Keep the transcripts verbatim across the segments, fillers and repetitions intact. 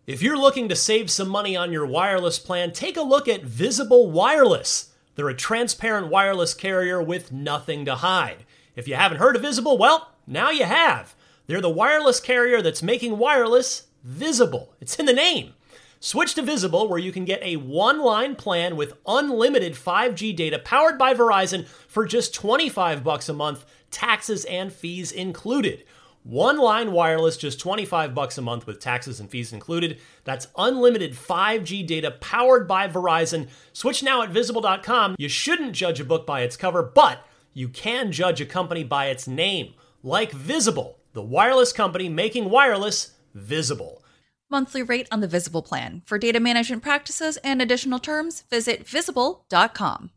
If you're looking to save some money on your wireless plan, take a look at Visible Wireless. They're a transparent wireless carrier with nothing to hide. If you haven't heard of Visible, well, now you have. They're the wireless carrier that's making wireless visible. It's in the name. Switch to Visible, where you can get a one-line plan with unlimited five G data powered by Verizon for just twenty-five bucks a month, taxes and fees included. One-line wireless, just twenty-five bucks a month with taxes and fees included. That's unlimited five G data powered by Verizon. Switch now at visible dot com. You shouldn't judge a book by its cover, but you can judge a company by its name, like Visible, the wireless company making wireless visible. Monthly rate on the Visible plan. For data management practices and additional terms, visit visible dot com.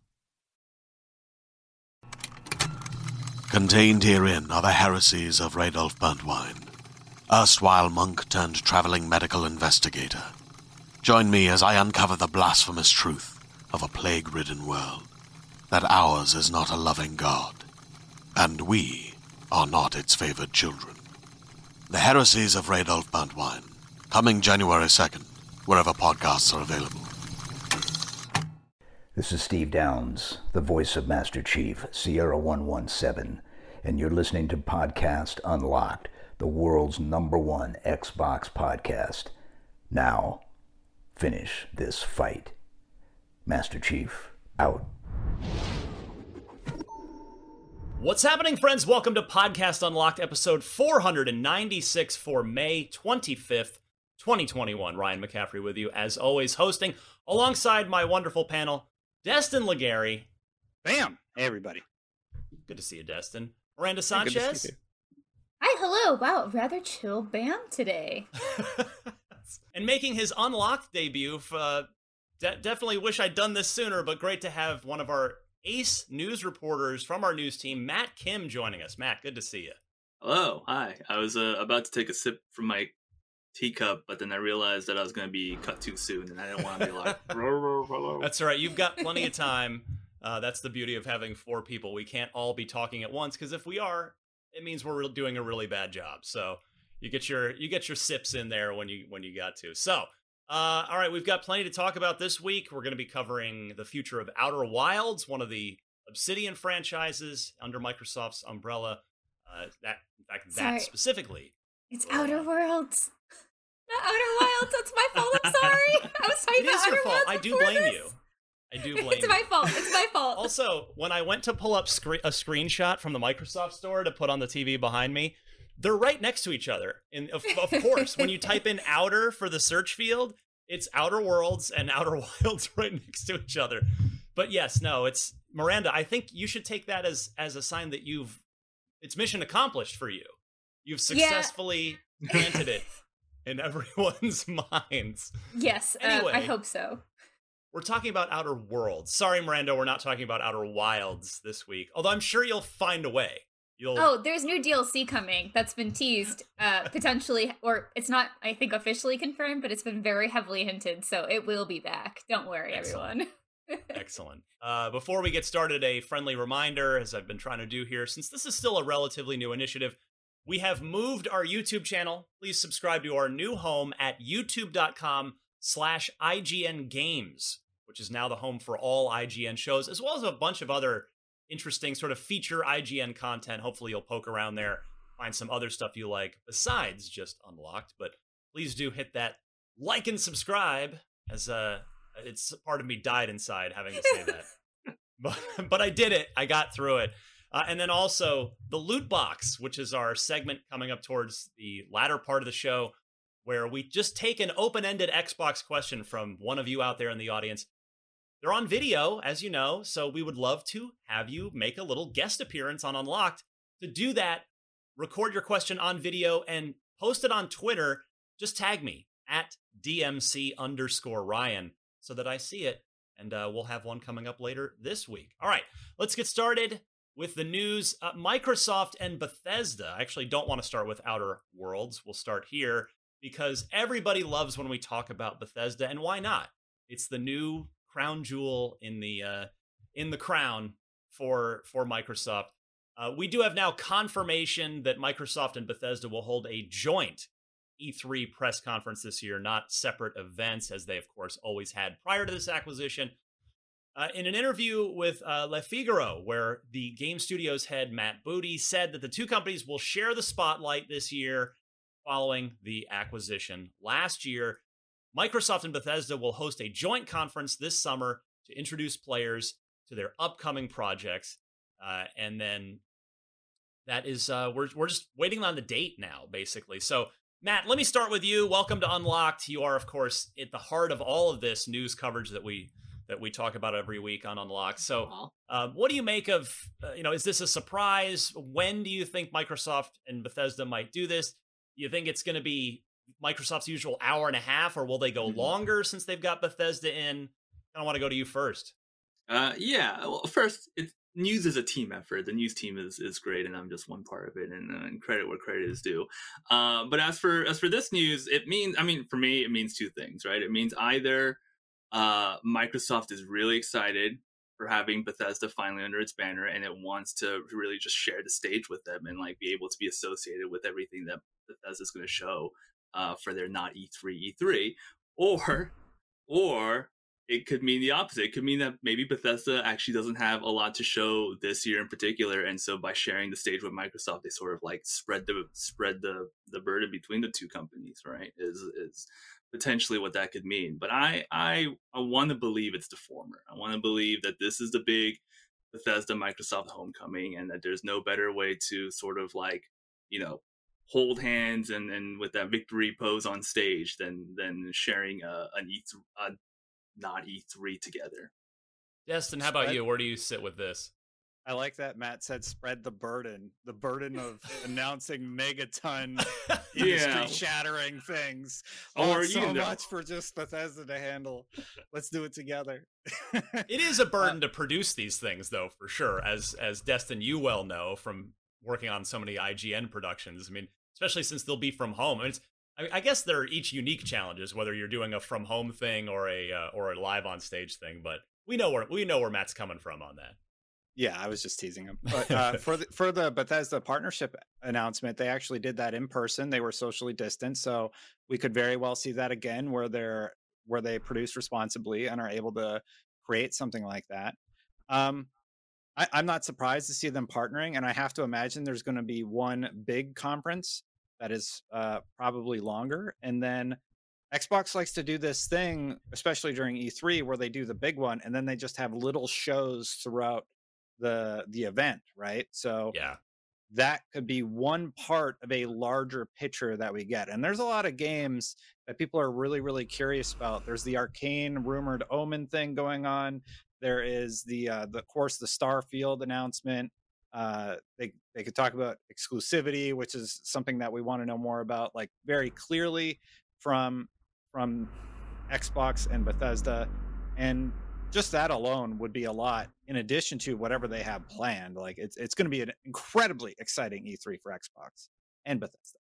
Contained herein are the heresies of Radolf Burntwine, erstwhile monk turned traveling medical investigator. Join me as I uncover the blasphemous truth of a plague-ridden world, that ours is not a loving God, and we are not its favored children. The heresies of Radolf Burntwine, coming January second, wherever podcasts are available. This is Steve Downs, the voice of Master Chief, Sierra one one seven, and you're listening to Podcast Unlocked, the world's number one Xbox podcast. Now, finish this fight. Master Chief, out. What's happening, friends? Welcome to Podcast Unlocked, episode four ninety-six for May twenty-fifth, twenty twenty-one. Ryan McCaffrey with you, as always, hosting alongside my wonderful panel, Destin Legary. Bam! Hey, everybody. Good to see you, Destin. Miranda Hey, Sanchez. you. Hi, hello. Wow, rather chill Bam today. And making his Unlocked debut, uh, de- definitely wish I'd done this sooner, but great to have one of our ace news reporters from our news team, Matt Kim, joining us. Matt, good to see you. Hello, hi. I was uh, about to take a sip from my teacup, but then I realized that I was going to be cut too soon, and I didn't want to be like, hello. That's all right. You've got plenty of time. Uh, that's the beauty of having four people. We can't all be talking at once, because if we are, it means we're re- doing a really bad job. So you get your you get your sips in there when you when you got to. So, uh, all right, we've got plenty to talk about this week. We're going to be covering the future of Outer Wilds, one of the Obsidian franchises under Microsoft's umbrella. Uh, that, in fact, that Sorry. specifically. It's Outer Worlds. Not Outer Wilds. That's my fault. I'm sorry. I was talking It about is Outer your fault. Worlds I do before blame this. you. I do blame It's you. my fault. It's my fault. Also, when I went to pull up scre- a screenshot from the Microsoft store to put on the T V behind me, they're right next to each other. And of, of course, when you type in Outer for the search field, it's Outer Worlds and Outer Wilds right next to each other. But yes, no, it's Miranda. I think you should take that as as a sign that you've it's mission accomplished for you. You've successfully planted it in everyone's minds. Yes, Anyway. uh, I hope so. We're talking about Outer Worlds. Sorry, Miranda, we're not talking about Outer Wilds this week. Although I'm sure you'll find a way. You'll. Oh, there's new D L C coming that's been teased, uh, potentially, or it's not, I think, officially confirmed, but it's been very heavily hinted, so it will be back. Don't worry, Excellent. everyone. Excellent. Uh, before we get started, a friendly reminder, as I've been trying to do here, since this is still a relatively new initiative, we have moved our YouTube channel. Please subscribe to our new home at youtube.com slash IGN Games, which is now the home for all I G N shows, as well as a bunch of other interesting sort of feature I G N content. Hopefully you'll poke around there, find some other stuff you like besides just Unlocked. But please do hit that like and subscribe, as uh, it's part of me died inside having to say that. but, but I did it. I got through it. Uh, and then also the Loot Box, which is our segment coming up towards the latter part of the show, where we just take an open-ended Xbox question from one of you out there in the audience. They're on video, as you know, so we would love to have you make a little guest appearance on Unlocked. To do that, record your question on video and post it on Twitter. Just tag me at DMC underscore Ryan so that I see it, and uh, we'll have one coming up later this week. All right, let's get started with the news. Uh, Microsoft and Bethesda. I actually don't want to start with Outer Worlds. We'll start here, because everybody loves when we talk about Bethesda, and why not? It's the new crown jewel in the uh, in the crown for for Microsoft. Uh, we do have now confirmation that Microsoft and Bethesda will hold a joint E three press conference this year, not separate events, as they, of course, always had prior to this acquisition. Uh, in an interview with uh, Le Figaro, where the Game Studios head Matt Booty said that the two companies will share the spotlight this year following the acquisition last year. Microsoft and Bethesda will host a joint conference this summer to introduce players to their upcoming projects. Uh, and then that is, uh, we're, we're just waiting on the date now, basically. So, Matt, let me start with you. Welcome to Unlocked. You are, of course, at the heart of all of this news coverage that we that we talk about every week on Unlocked. So, uh, what do you make of, uh, you know, is this a surprise? When do you think Microsoft and Bethesda might do this? Do you think it's going to be Microsoft's usual hour and a half, or will they go mm-hmm. longer since they've got Bethesda in? I want to go to you first. Uh, yeah, well, first, it's, news is a team effort. The news team is, is great, and I'm just one part of it, and, and credit where credit is due. Uh, but as for as for this news, it means, I mean, for me, it means two things, right? It means either uh, Microsoft is really excited for having Bethesda finally under its banner, and it wants to really just share the stage with them and like be able to be associated with everything that Bethesda is going to show uh, for their not E three E three, or or it could mean the opposite. It could mean that maybe Bethesda actually doesn't have a lot to show this year in particular, and so by sharing the stage with Microsoft, they sort of like spread the spread the the burden between the two companies, right? Is is potentially what that could mean. But I I I want to believe it's the former. I want to believe that this is the big Bethesda Microsoft homecoming, and that there's no better way to sort of like, you know, hold hands and and with that victory pose on stage than than sharing a, an E three. A, not E three together. Destin, how about you? Where do you sit with this? I like that Matt said spread the burden. The burden of announcing megaton yeah. industry-shattering things. Or oh, you so know. much for just Bethesda to handle. Let's do it together. It is a burden uh, to produce these things, though, for sure. As as Destin, you well know from working on so many I G N productions. I mean, especially since they'll be from home. I mean, it's I guess they're each unique challenges, whether you're doing a from home thing or a uh, or a live on stage thing. But we know where we know where Matt's coming from on that. Yeah, I was just teasing him. But uh, for the, for the Bethesda partnership announcement, they actually did that in person. They were socially distanced, so we could very well see that again, where they're where they produce responsibly and are able to create something like that. Um, I, I'm not surprised to see them partnering, and I have to imagine there's going to be one big conference that is uh, probably longer. And then Xbox likes to do this thing, especially during E three, where they do the big one, and then they just have little shows throughout the the event, right? So yeah, that could be one part of a larger picture that we get. And there's a lot of games that people are really, really curious about. There's the Arcane rumored Omen thing going on. There is the, uh, the of course, the Starfield announcement. Uh, they they could talk about exclusivity, which is something that we want to know more about, like very clearly from from Xbox and Bethesda, and just that alone would be a lot. In addition to whatever they have planned, like it's it's going to be an incredibly exciting E three for Xbox and Bethesda.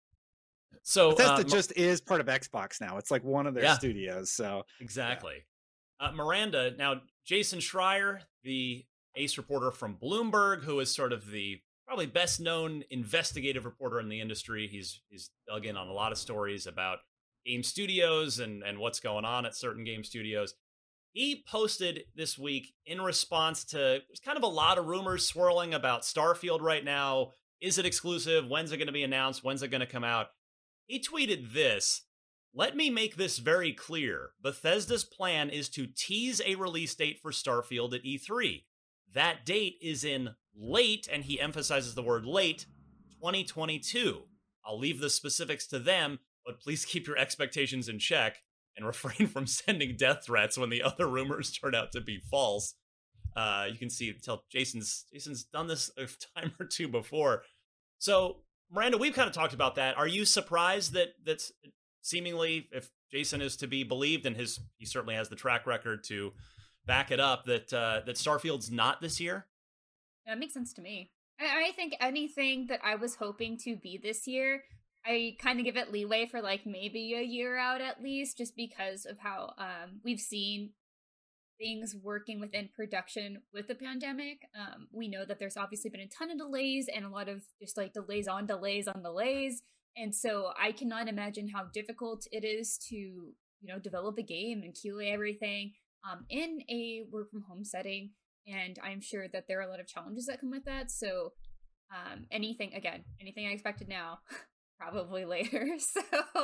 So Bethesda uh, just is part of Xbox now. It's like one of their yeah, studios. So exactly. Yeah. Uh, Miranda, now Jason Schreier, the ace reporter from Bloomberg, who is sort of the probably best known investigative reporter in the industry. He's he's dug in on a lot of stories about game studios and, and what's going on at certain game studios. He posted this week in response to, there's kind of a lot of rumors swirling about Starfield right now. Is it exclusive? When's it going to be announced? When's it going to come out? He tweeted this: "Let me make this very clear. Bethesda's plan is to tease a release date for Starfield at E three. That date is in late," and he emphasizes the word late, twenty twenty-two. I'll leave the specifics to them, but please keep your expectations in check and refrain from sending death threats when the other rumors turn out to be false. Uh, you can see, tell Jason's Jason's done this a time or two before. So, Miranda, we've kind of talked about that. Are you surprised that that's seemingly, if Jason is to be believed, and his he certainly has the track record to back it up, that uh, that Starfield's not this year? That makes sense to me. I, I think anything that I was hoping to be this year, I kind of give it leeway for like maybe a year out at least, just because of how um, we've seen things working within production with the pandemic. Um, we know that there's obviously been a ton of delays and a lot of just like delays on delays on delays. And so I cannot imagine how difficult it is to, you know, develop a game and Q A everything um, in a work from home setting. And I'm sure that there are a lot of challenges that come with that. So um, anything, again, anything I expected now, probably later. So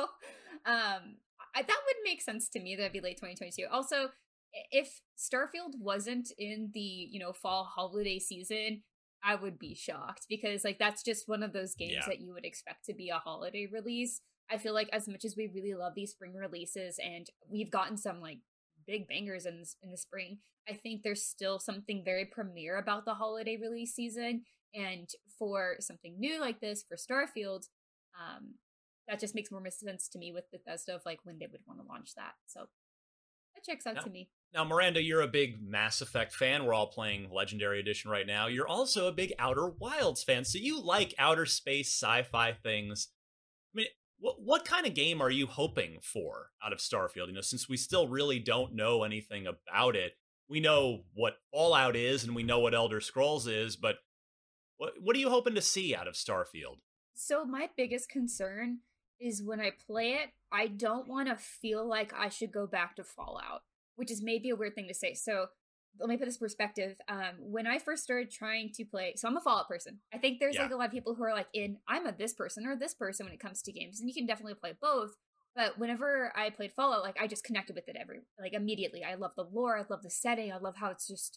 um, I, that would make sense to me. That'd be late twenty twenty-two. Also, if Starfield wasn't in the, you know, fall holiday season, I would be shocked because like that's just one of those games Yeah. that you would expect to be a holiday release. I feel like as much as we really love these spring releases and we've gotten some like big bangers in in the spring, I think there's still something very premiere about the holiday release season. And for something new like this for Starfield, um, that just makes more sense to me with Bethesda of like when they would want to launch that. So that checks out No. to me. Now, Miranda, you're a big Mass Effect fan. We're all playing Legendary Edition right now. You're also a big Outer Wilds fan, so you like outer space sci-fi things. I mean, what what kind of game are you hoping for out of Starfield? You know, since we still really don't know anything about it, we know what Fallout is and we know what Elder Scrolls is, but what what are you hoping to see out of Starfield? So my biggest concern is when I play it, I don't want to feel like I should go back to Fallout, which is maybe a weird thing to say. So let me put this perspective. Um, when I first started trying to play, so I'm a Fallout person. I think there's Yeah. like a lot of people who are like in, I'm a this person or this person when it comes to games, and you can definitely play both. But whenever I played Fallout, like I just connected with it every, like immediately. I love the lore. I love the setting. I love how it's just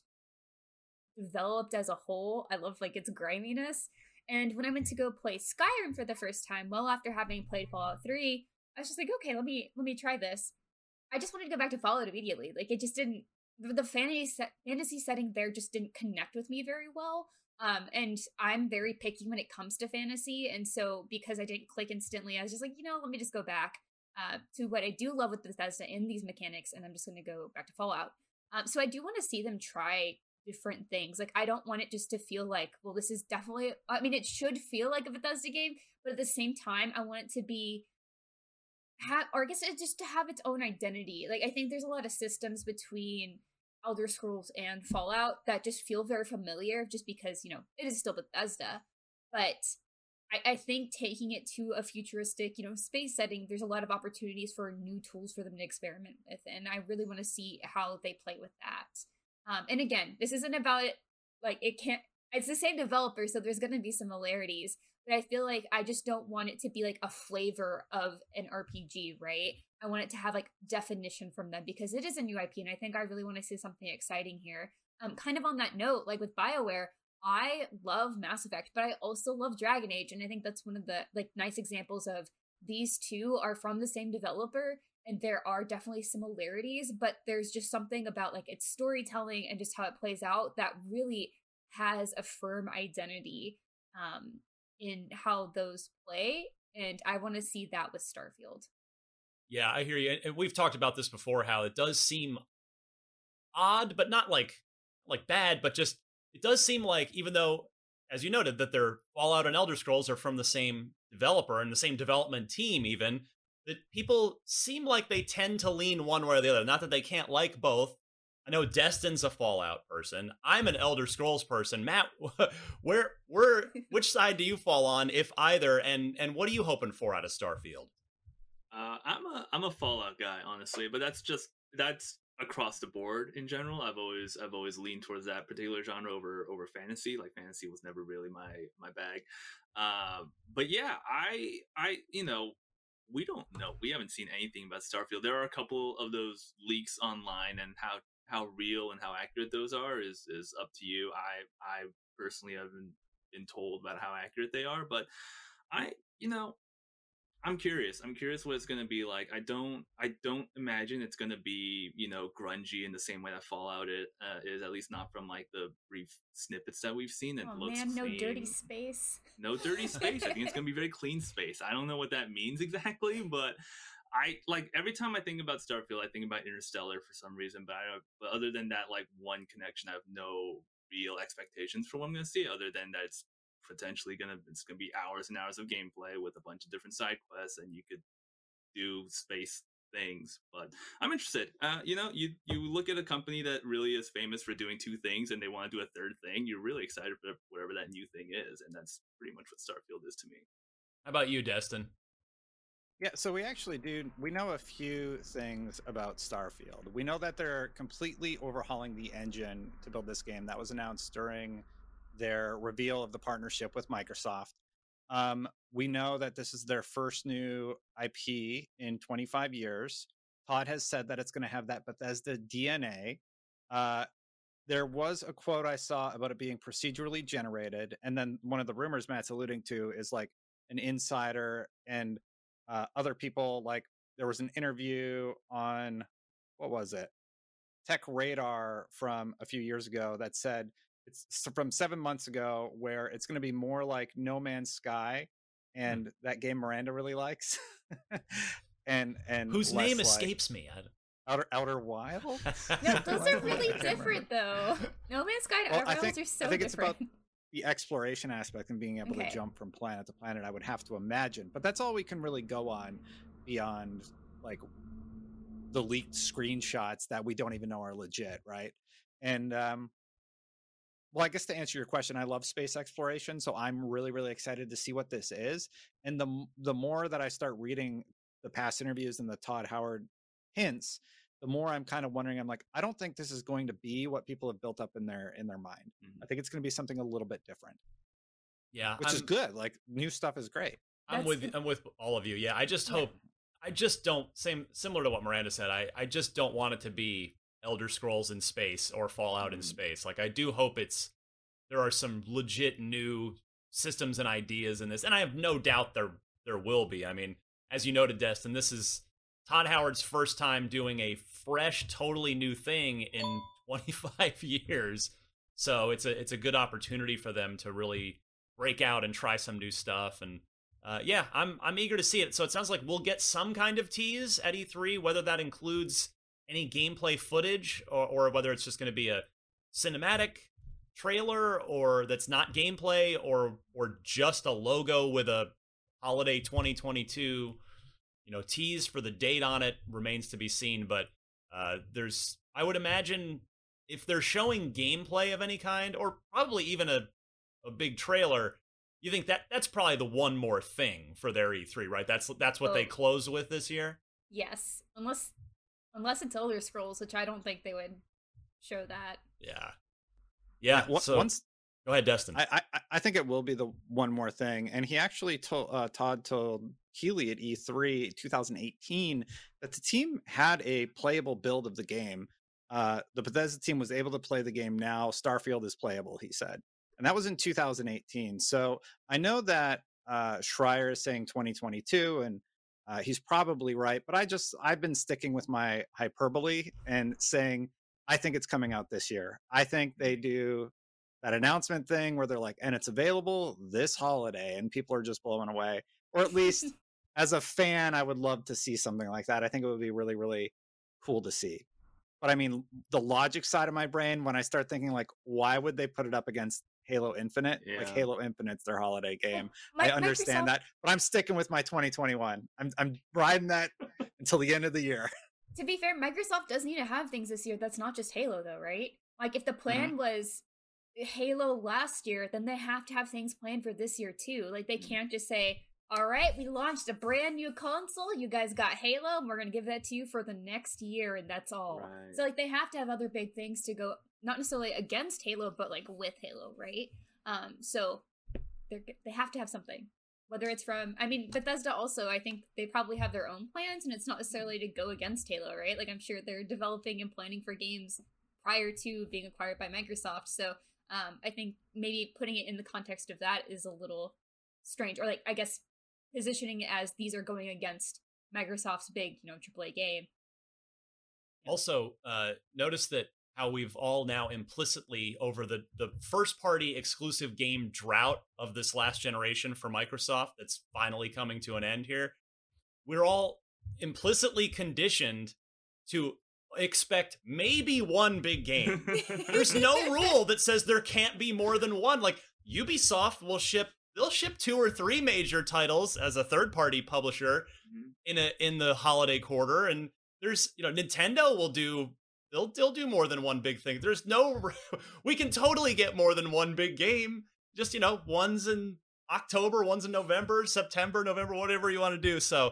developed as a whole. I love like its griminess. And when I went to go play Skyrim for the first time, well after having played Fallout three, I was just like, okay, let me let me try this. I just wanted to go back to Fallout immediately. Like it just didn't, the fantasy set, fantasy setting there just didn't connect with me very well. Um, and I'm very picky when it comes to fantasy, and so because I didn't click instantly, I was just like, you know, let me just go back uh, to what I do love with Bethesda in these mechanics, and I'm just going to go back to Fallout. Um, so I do want to see them try different things. Like I don't want it just to feel like, well, this is definitely, I mean, it should feel like a Bethesda game, but at the same time, I want it to be have, or I guess it just to have its own identity. Like I think there's a lot of systems between Elder Scrolls and Fallout that just feel very familiar, just because you know it is still Bethesda. But I, I think taking it to a futuristic, you know, space setting, there's a lot of opportunities for new tools for them to experiment with, and I really want to see how they play with that. Um, and again, this isn't about it, like it can't, it's the same developer, so there's going to be similarities, but I feel like I just don't want it to be like a flavor of an R P G, right? I want it to have like definition from them because it is a new I P, and I think I really want to see something exciting here. Um, kind of on that note, like with BioWare, I love Mass Effect, but I also love Dragon Age, and I think that's one of the like nice examples of these two are from the same developer, and there are definitely similarities, but there's just something about like its storytelling and just how it plays out that really has a firm identity um, in how those play, and I want to see that with Starfield. Yeah, I hear you. And we've talked about this before, how it does seem odd, but not like like bad, but just it does seem like, even though, as you noted, that their Fallout and Elder Scrolls are from the same developer and the same development team, even, that people seem like they tend to lean one way or the other. Not that they can't like both. I know Destin's a Fallout person. I'm an Elder Scrolls person. Matt, where, where, which side do you fall on, if either? And and what are you hoping for out of Starfield? Uh, I'm a I'm a Fallout guy, honestly, but that's just that's across the board in general. I've always I've always leaned towards that particular genre over over fantasy. Like fantasy was never really my my bag. Uh, but yeah, I I you know. We don't know. We haven't seen anything about Starfield. There are a couple of those leaks online, and how, how real and how accurate those are is is up to you. I I personally haven't been told about how accurate they are, but I you know I'm curious. I'm curious what it's going to be like. I don't I don't imagine it's going to be, you know, grungy in the same way that Fallout it, uh, is, at least not from like the brief snippets that we've seen. It Oh looks man, no clean. dirty space. No dirty space. I think it's going to be very clean space. I don't know what that means exactly, but I like every time I think about Starfield, I think about Interstellar for some reason, but, I, but other than that, like one connection, I have no real expectations for what I'm going to see, other than that it's potentially gonna it's gonna be hours and hours of gameplay with a bunch of different side quests, and you could do space things. But I'm interested. Uh, you know, you you look at a company that really is famous for doing two things, and they want to do a third thing. You're really excited for whatever that new thing is, and that's pretty much what Starfield is to me. How about you, Destin? Yeah, so we actually do. We know a few things about Starfield. We know that they're completely overhauling the engine to build this game. That was announced during their reveal of the partnership with Microsoft. Um, we know that this is their first new I P in twenty-five years. Todd has said that it's going to have that Bethesda D N A. Uh, there was a quote I saw about it being procedurally generated. And then one of the rumors Matt's alluding to is like an insider and uh, other people. Like there was an interview on, what was it? Tech Radar from a few years ago that said it's from seven months ago where it's going to be more like No Man's Sky and mm. that game Miranda really likes. and and whose name like escapes me. I Outer Outer Wilds. Yeah, those are really different though. No Man's Sky and well, Outer I think, Wilds are so I think different. It's about the exploration aspect and being able okay. to jump from planet to planet, I would have to imagine. But that's all we can really go on beyond like the leaked screenshots that we don't even know are legit, right? And um well, I guess to answer your question, I love space exploration, so I'm really, really excited to see what this is. And the the more that I start reading the past interviews and the Todd Howard hints, the more I'm kind of wondering. I'm like, I don't think this is going to be what people have built up in their in their mind. Mm-hmm. I think it's going to be something a little bit different. Yeah, which I'm, is good. Like new stuff is great. I'm That's with the... I'm with all of you. Yeah, I just hope. I just don't. Same similar to what Miranda said. I I just don't want it to be Elder Scrolls in space or Fallout in space. Like I do hope it's there are some legit new systems and ideas in this, and I have no doubt there there will be. I mean, as you noted, Destin, this is Todd Howard's first time doing a fresh, totally new thing in twenty-five years. So it's a it's a good opportunity for them to really break out and try some new stuff. And uh, yeah, I'm I'm eager to see it. So it sounds like we'll get some kind of tease at E three, whether that includes any gameplay footage or, or whether it's just going to be a cinematic trailer or that's not gameplay or or just a logo with a holiday twenty twenty-two, you know, tease for the date on it remains to be seen. But uh, there's, I would imagine if they're showing gameplay of any kind or probably even a, a big trailer, you think that that's probably the one more thing for their E three, right? That's that's what oh. they close with this year. Yes, unless unless it's Elder Scrolls, which I don't think they would show that. Yeah, yeah. yeah so once, go ahead, Destin. I, I I think it will be the one more thing, and he actually told uh, Todd told Keighley at E three twenty eighteen that the team had a playable build of the game. Uh, the Bethesda team was able to play the game now. Starfield is playable, he said. And that was in two thousand eighteen. So I know that uh, Schreier is saying twenty twenty-two, and uh, he's probably right. But I just, I've been sticking with my hyperbole and saying, I think it's coming out this year. I think they do that announcement thing where they're like, and it's available this holiday, and people are just blown away. Or at least as a fan, I would love to see something like that. I think it would be really, really cool to see. But I mean, the logic side of my brain, when I start thinking like, why would they put it up against Halo Infinite? Yeah. Like Halo Infinite's their holiday game. Well, I understand Microsoft... that, but I'm sticking with my twenty twenty-one. I'm I'm riding that until the end of the year. To be fair, Microsoft does need to have things this year that's not just Halo, though, right? Like if the plan mm-hmm. was Halo last year, then they have to have things planned for this year too. Like they mm-hmm. can't just say, all right, we launched a brand new console. You guys got Halo, and we're going to give that to you for the next year, and that's all. Right. So, like, they have to have other big things to go, not necessarily against Halo, but, like, with Halo, right? Um, so, they they have to have something. Whether it's from, I mean, Bethesda also, I think they probably have their own plans, and it's not necessarily to go against Halo, right? Like, I'm sure they're developing and planning for games prior to being acquired by Microsoft. So, um, I think maybe putting it in the context of that is a little strange. Or, like, I guess positioning it as these are going against Microsoft's big, you know, triple A game. Also, uh, notice that how we've all now implicitly over the, the first party exclusive game drought of this last generation for Microsoft that's finally coming to an end here. We're all implicitly conditioned to expect maybe one big game. There's no rule that says there can't be more than one. Like Ubisoft will ship They'll ship two or three major titles as a third-party publisher mm-hmm. in a in the holiday quarter, and there's you know Nintendo will do they'll they'll do more than one big thing. There's no we can totally get more than one big game. Just you know one's in October, one's in November, September, November, whatever you want to do. So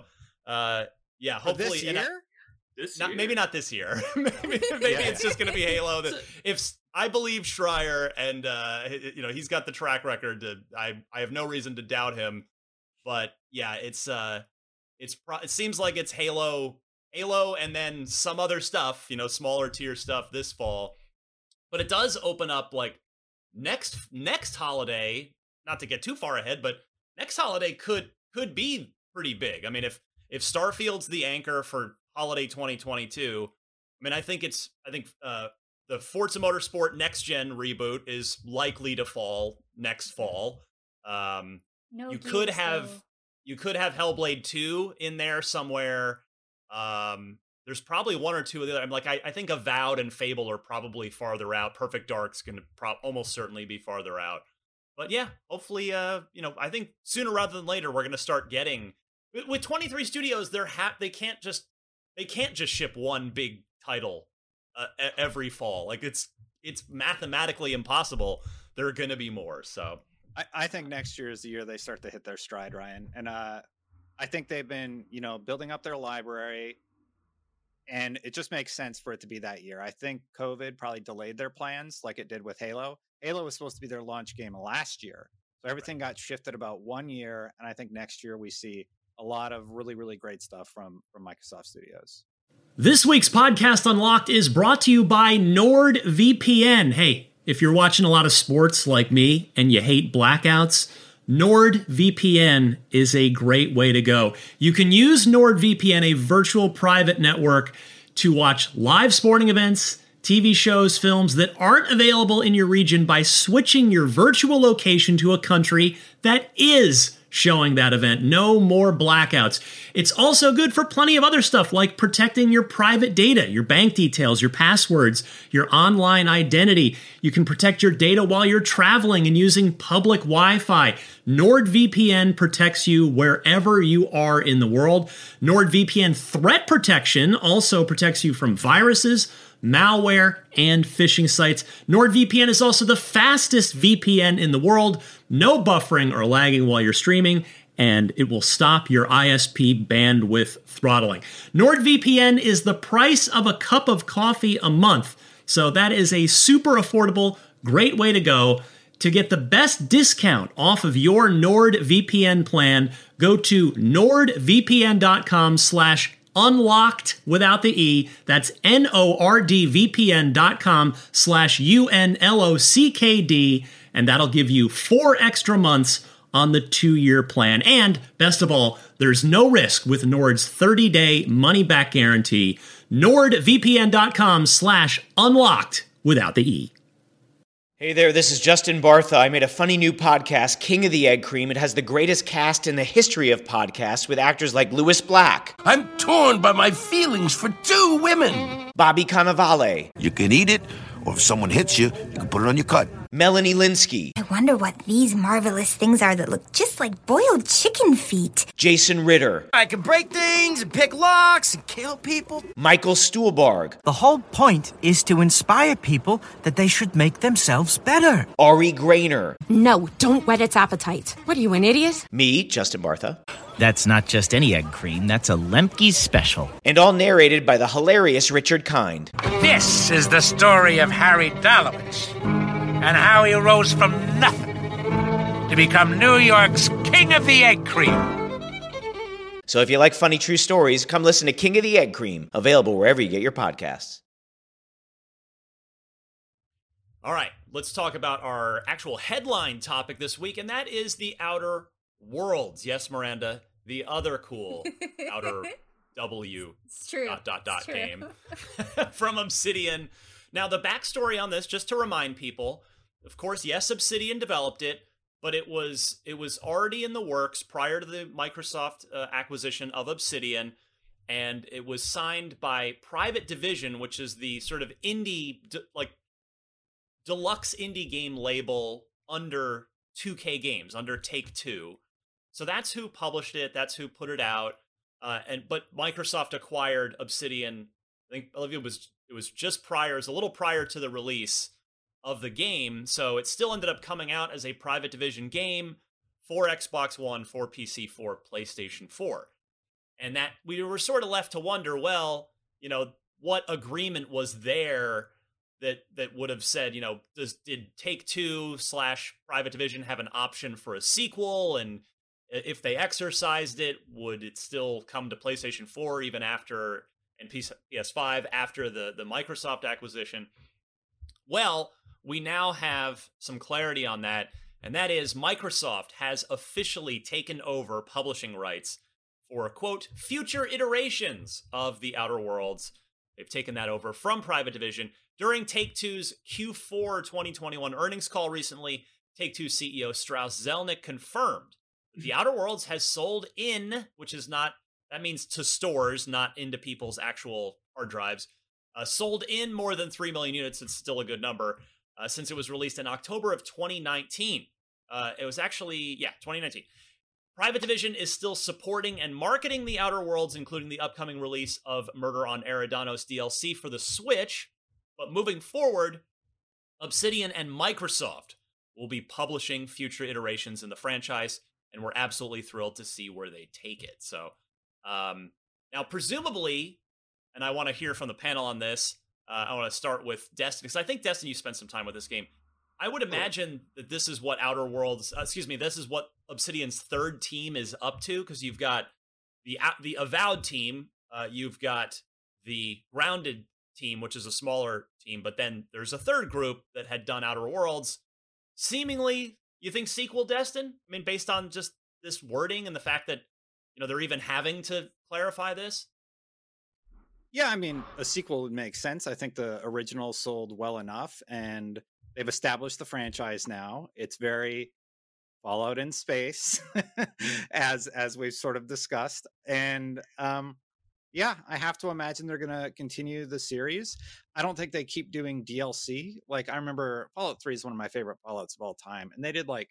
Uh, yeah, For hopefully this and I- year? This not, year? maybe not this year. maybe maybe Yeah. it's just going to be Halo. That if I believe Schreier, and uh, you know he's got the track record. To, I I have no reason to doubt him. But yeah, it's uh, it's pro- it seems like it's Halo, Halo, and then some other stuff. You know, smaller tier stuff this fall. But it does open up like next next holiday. Not to get too far ahead, but next holiday could could be pretty big. I mean, if if Starfield's the anchor for holiday twenty twenty-two, I mean, I think it's I think uh, the Forza Motorsport Next Gen reboot is likely to fall next fall. Um, No, you Gears, could have though. you could have Hellblade two in there somewhere. Um, there's probably one or two of the other. I'm like I, I think Avowed and Fable are probably farther out. Perfect Dark's going to pro- almost certainly be farther out. But yeah, hopefully, uh, you know, I think sooner rather than later we're going to start getting with, with twenty-three studios. They're ha- they can't just they can't just ship one big title uh, e- every fall. Like it's it's mathematically impossible. There are going to be more. So I, I think next year is the year they start to hit their stride, Ryan. And uh, I think they've been, you know, building up their library, and it just makes sense for it to be that year. I think COVID probably delayed their plans like it did with Halo. Halo was supposed to be their launch game last year. So everything got shifted about one year. And I think next year we see a lot of really, really great stuff from, from Microsoft Studios. This week's podcast Unlocked is brought to you by NordVPN. Hey, if you're watching a lot of sports like me and you hate blackouts, NordVPN is a great way to go. You can use NordVPN, a virtual private network, to watch live sporting events, T V shows, films that aren't available in your region by switching your virtual location to a country that is showing that event. No more blackouts. It's also good for plenty of other stuff like protecting your private data, your bank details, your passwords, your online identity. You can protect your data while you're traveling and using public Wi-Fi. NordVPN protects you wherever you are in the world. NordVPN Threat Protection also protects you from viruses, malware, and phishing sites. NordVPN is also the fastest V P N in the world. No buffering or lagging while you're streaming, and it will stop your I S P bandwidth throttling. NordVPN is the price of a cup of coffee a month, so that is a super affordable, great way to go. To get the best discount off of your NordVPN plan, go to nordvpn.com slash unlocked without the E. That's N-O-R-D-V-P-N dot com slash U-N-L-O-C-K-D. And that'll give you four extra months on the two-year plan. And best of all, there's no risk with Nord's thirty-day money-back guarantee. nordvpn.com slash unlocked without the E. Hey there, this is Justin Bartha. I made a funny new podcast, King of the Egg Cream. It has the greatest cast in the history of podcasts with actors like Louis Black, I'm torn by my feelings for two women. Bobby Cannavale, You can eat it, or if someone hits you, you can put it on your cut. Melanie Linsky, I wonder what these marvelous things are that look just like boiled chicken feet. Jason Ritter, I can break things and pick locks and kill people. Michael Stuhlbarg, The whole point is to inspire people that they should make themselves better. Ari Grainer, No, don't whet its appetite. What are you, an idiot? me, Justin Bartha, That's not just any egg cream, that's a Lemke's special. and all narrated by the hilarious Richard Kind. This is the story of Harry Dalowitz and how he rose from nothing to become New York's King of the Egg Cream. So if you like funny true stories, come listen to King of the Egg Cream, available wherever you get your podcasts. all right, let's talk about our actual headline topic this week, and that is the Outer Worlds. Yes, Miranda, the other cool Outer W It's true. dot dot dot It's true. game from Obsidian. Now, the backstory on this, just to remind people, of course, yes, Obsidian developed it, but it was it was already in the works prior to the Microsoft uh, acquisition of Obsidian, and it was signed by Private Division, which is the sort of indie, de- like deluxe indie game label under two K Games, under Take-Two. So that's who published it. That's who put it out. Uh, and but Microsoft acquired Obsidian. I think Olivia was it was just prior, it was a little prior to the release of the game. So it still ended up coming out as a Private Division game for Xbox One, for P C, for PlayStation four. And that we were sort of left to wonder, well, you know, what agreement was there that that would have said, you know, does did Take-Two slash Private Division have an option for a sequel? And if they exercised it, would it still come to PlayStation four even after, and P S five after the, the Microsoft acquisition? Well, we now have some clarity on that, and that is Microsoft has officially taken over publishing rights for, quote, future iterations of The Outer Worlds. They've taken that over from Private Division. During Take-Two's Q four twenty twenty-one earnings call recently, Take-Two C E O Strauss Zelnick confirmed The Outer Worlds has sold in, which is not, that means to stores, not into people's actual hard drives, uh, sold in more than three million units. It's still a good number, uh, since it was released in October of twenty nineteen. Uh, it was actually, yeah, twenty nineteen. Private Division is still supporting and marketing The Outer Worlds, including the upcoming release of Murder on Eridanos D L C for the Switch. But moving forward, Obsidian and Microsoft will be publishing future iterations in the franchise, and we're absolutely thrilled to see where they take it. So, um, now presumably, and I want to hear from the panel on this, uh, I want to start with Destin, because I think, Destin, you spent some time with this game. I would imagine that this is what Outer Worlds, uh, excuse me, this is what Obsidian's third team is up to, because you've got the the Avowed team, uh, you've got the Grounded team, which is a smaller team, but then there's a third group that had done Outer Worlds. Seemingly, you think sequel, Destin? I mean, based on just this wording and the fact that, you know, they're even having to clarify this? Yeah, I mean, a sequel would make sense. I think the original sold well enough, and they've established the franchise now. It's very Fallout in space, as as we've sort of discussed. And um, yeah, I have to imagine they're going to continue the series. I don't think they keep doing D L C. Like, I remember Fallout three is one of my favorite Fallouts of all time, and they did like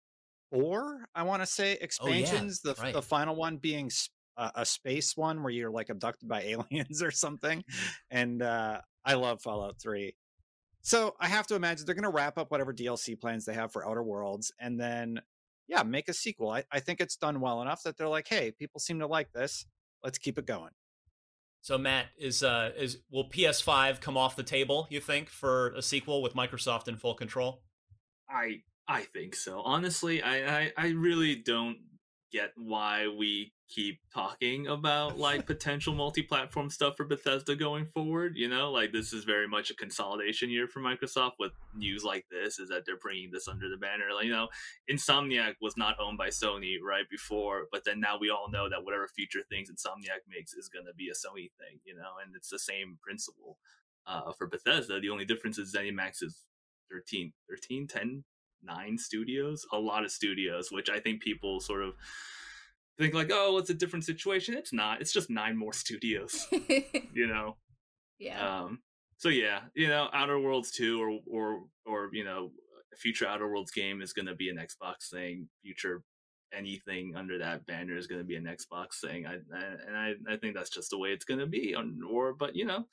four, I want to say, expansions. Oh, yeah, the right. the final one being uh, a space one where you're like abducted by aliens or something. And uh, I love Fallout three. So I have to imagine they're going to wrap up whatever D L C plans they have for Outer Worlds, and then, yeah, make a sequel. I, I think it's done well enough that they're like, hey, people seem to like this. Let's keep it going. So Matt, is uh is will P S five come off the table, you think, for a sequel with Microsoft in full control? I I think so. Honestly, I, I, I really don't get why we keep talking about like potential multi-platform stuff for Bethesda going forward. You know, like this is very much a consolidation year for Microsoft with news like this, is that they're bringing this under the banner. Like, you know, Insomniac was not owned by Sony right before, but then now we all know that whatever future things Insomniac makes is going to be a Sony thing, you know, and it's the same principle uh, for Bethesda. The only difference is ZeniMax is thirteen, thirteen, ten, nine studios, a lot of studios, which I think people sort of think like, oh, it's a different situation. It's not. It's just nine more studios, you know? Yeah. Um, so yeah, you know, Outer Worlds two or, or, or, you know, a future Outer Worlds game is going to be an Xbox thing. Future anything under that banner is going to be an Xbox thing. I, I and I, I think that's just the way it's going to be. Or, but you know,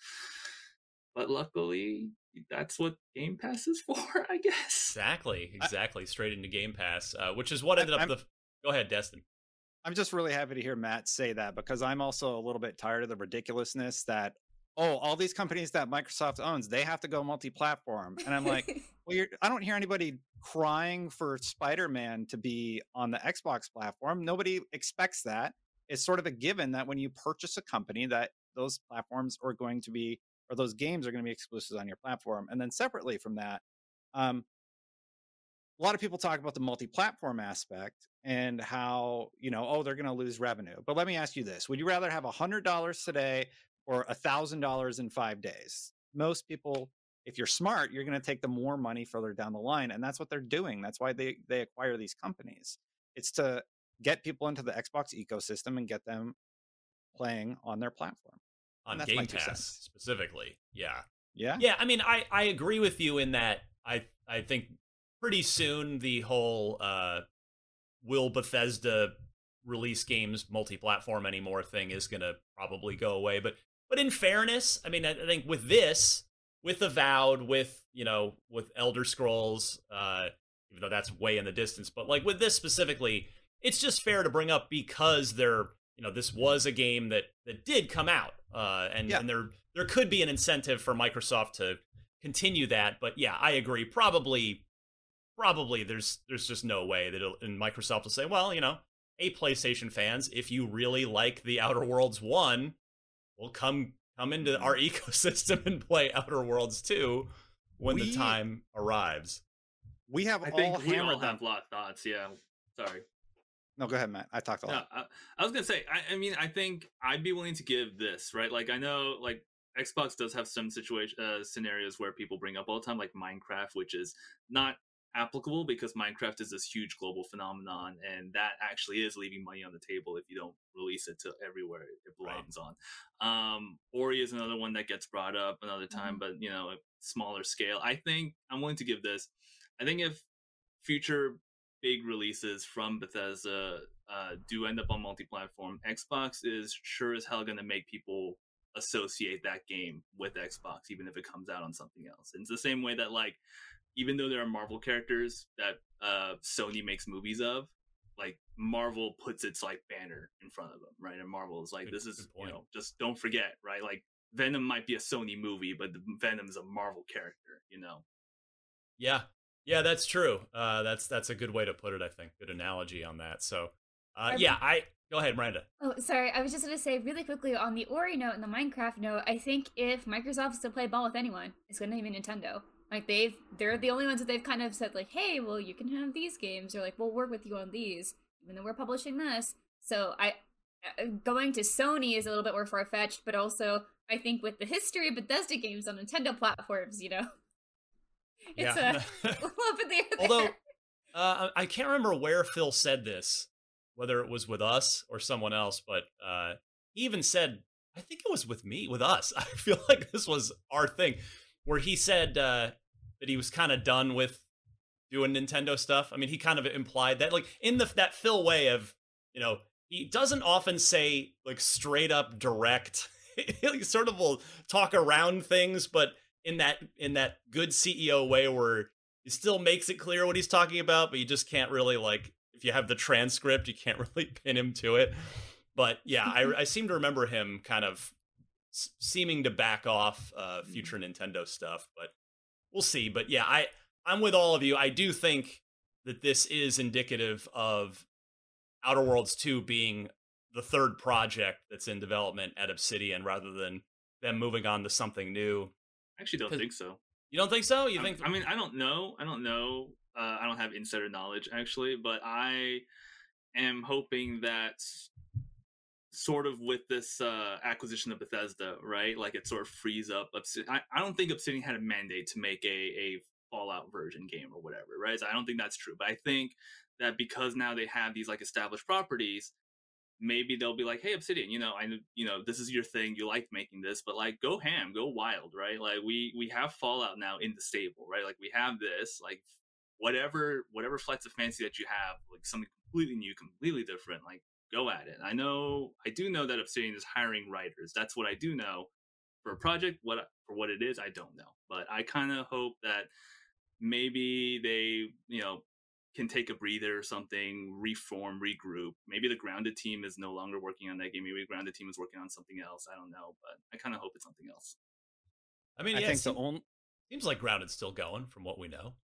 but luckily that's what Game Pass is for, I guess. Exactly. Exactly. I, Straight into Game Pass, uh, which is what ended I'm, up the. Go ahead, Destin. I'm just really happy to hear Matt say that, because I'm also a little bit tired of the ridiculousness that, oh, all these companies that Microsoft owns, they have to go multi-platform. And I'm like, well, you're, I don't hear anybody crying for Spider-Man to be on the Xbox platform. Nobody expects that. It's sort of a given that when you purchase a company, that those platforms are going to be, or those games are going to be exclusive on your platform. And then separately from that, um, a lot of people talk about the multi-platform aspect and how, you know, oh, they're going to lose revenue. But let me ask you this. Would you rather have one hundred dollars today or one thousand dollars in five days? Most people, if you're smart, you're going to take the more money further down the line. And that's what they're doing. That's why they, they acquire these companies. It's to get people into the Xbox ecosystem and get them playing on their platform. On Game Pass specifically. Yeah. Yeah. Yeah. I mean, I, I agree with you in that I, I think pretty soon the whole uh, will Bethesda release games multi-platform anymore thing is going to probably go away. But but in fairness, I mean, I, I think with this, with Avowed, with, you know, with Elder Scrolls, uh, even though that's way in the distance, but like with this specifically, it's just fair to bring up because they're you know, this was a game that that did come out, uh, and, Yeah. and there there could be an incentive for Microsoft to continue that. But yeah, I agree. Probably, probably there's there's just no way that it'll, and Microsoft will say, well, you know, hey, PlayStation fans, if you really like the Outer Worlds one, well, come come into our ecosystem and play Outer Worlds two when We- the time arrives. We have I all think we hammered all them. have a lot of thoughts. Yeah. Sorry. No, go ahead, Matt. I talked a No, lot. I, I was gonna say. I, I mean, I think I'd be willing to give this right. Like, I know, like Xbox does have some situation uh, scenarios where people bring up all the time, like Minecraft, which is not applicable because Minecraft is this huge global phenomenon, and that actually is leaving money on the table if you don't release it to everywhere it belongs on. Um, Ori is another one that gets brought up another time, Mhm. but you know, a smaller scale. I think I'm willing to give this. I think if future big releases from Bethesda uh, do end up on multi-platform, Xbox is sure as hell going to make people associate that game with Xbox, even if it comes out on something else. And it's the same way that, like, even though there are Marvel characters that uh, Sony makes movies of, like Marvel puts its like banner in front of them, right? And Marvel is like, Good- this is, good you point. know, just don't forget, right? Like Venom might be a Sony movie, but the Venom is a Marvel character, you know? Yeah, yeah, that's true. Uh, that's that's a good way to put it. I think good analogy on that. So, uh, I- yeah, I go ahead, Miranda. Oh, sorry. I was just going to say really quickly on the Ori note and the Minecraft note, I think if Microsoft is to play ball with anyone, it's going to be Nintendo. Like they've, they're the only ones that they've kind of said like, hey, well, you can have these games, or like, we'll work with you on these, even though we're publishing this. So I, uh, going to Sony is a little bit more far fetched, but also I think with the history of Bethesda games on Nintendo platforms, you know, it's Yeah. a little up in the air there. Although uh, I can't remember where Phil said this, whether it was with us or someone else, but uh, he even said, I think it was with me, with us. I feel like this was our thing, where he said uh, that he was kind of done with doing Nintendo stuff. I mean, he kind of implied that, like in the that Phil way of, you know, he doesn't often say like straight up direct. He sort of will talk around things, but in that in that good C E O way where he still makes it clear what he's talking about, but you just can't really, like, if you have the transcript, you can't really pin him to it. But yeah, I, I seem to remember him kind of s- seeming to back off uh, future Nintendo stuff, but we'll see. But yeah, I I'm with all of you. I do think that this is indicative of Outer Worlds two being the third project that's in development at Obsidian, rather than them moving on to something new. I actually don't 'Cause- think so. You don't think so? You I- think? I mean, I don't know. I don't know. Uh, I don't have insider knowledge actually, but I am hoping that s- sort of with this uh, acquisition of Bethesda, right? Like it sort of frees up Obsidian. I, I don't think Obsidian had a mandate to make a, a Fallout version game or whatever, right? So I don't think that's true. But I think that because now they have these like established properties, maybe they'll be like, hey, Obsidian, you know, I know, you know, this is your thing. You like making this, but like, go ham, go wild, right? Like we we have Fallout now in the stable, right? Like we have this, like whatever whatever flights of fancy that you have, like something completely new, completely different, like go at it. I know, I do know that Obsidian is hiring writers. That's what I do know. For a project, what for what it is, I don't know, but I kind of hope that maybe they, you know, can take a breather or something, reform, regroup. Maybe the Grounded team is no longer working on that game. Maybe the Grounded team is working on something else. I don't know, but I kind of hope it's something else. I mean, I yeah, think it the seem- only seems like Grounded's still going from what we know.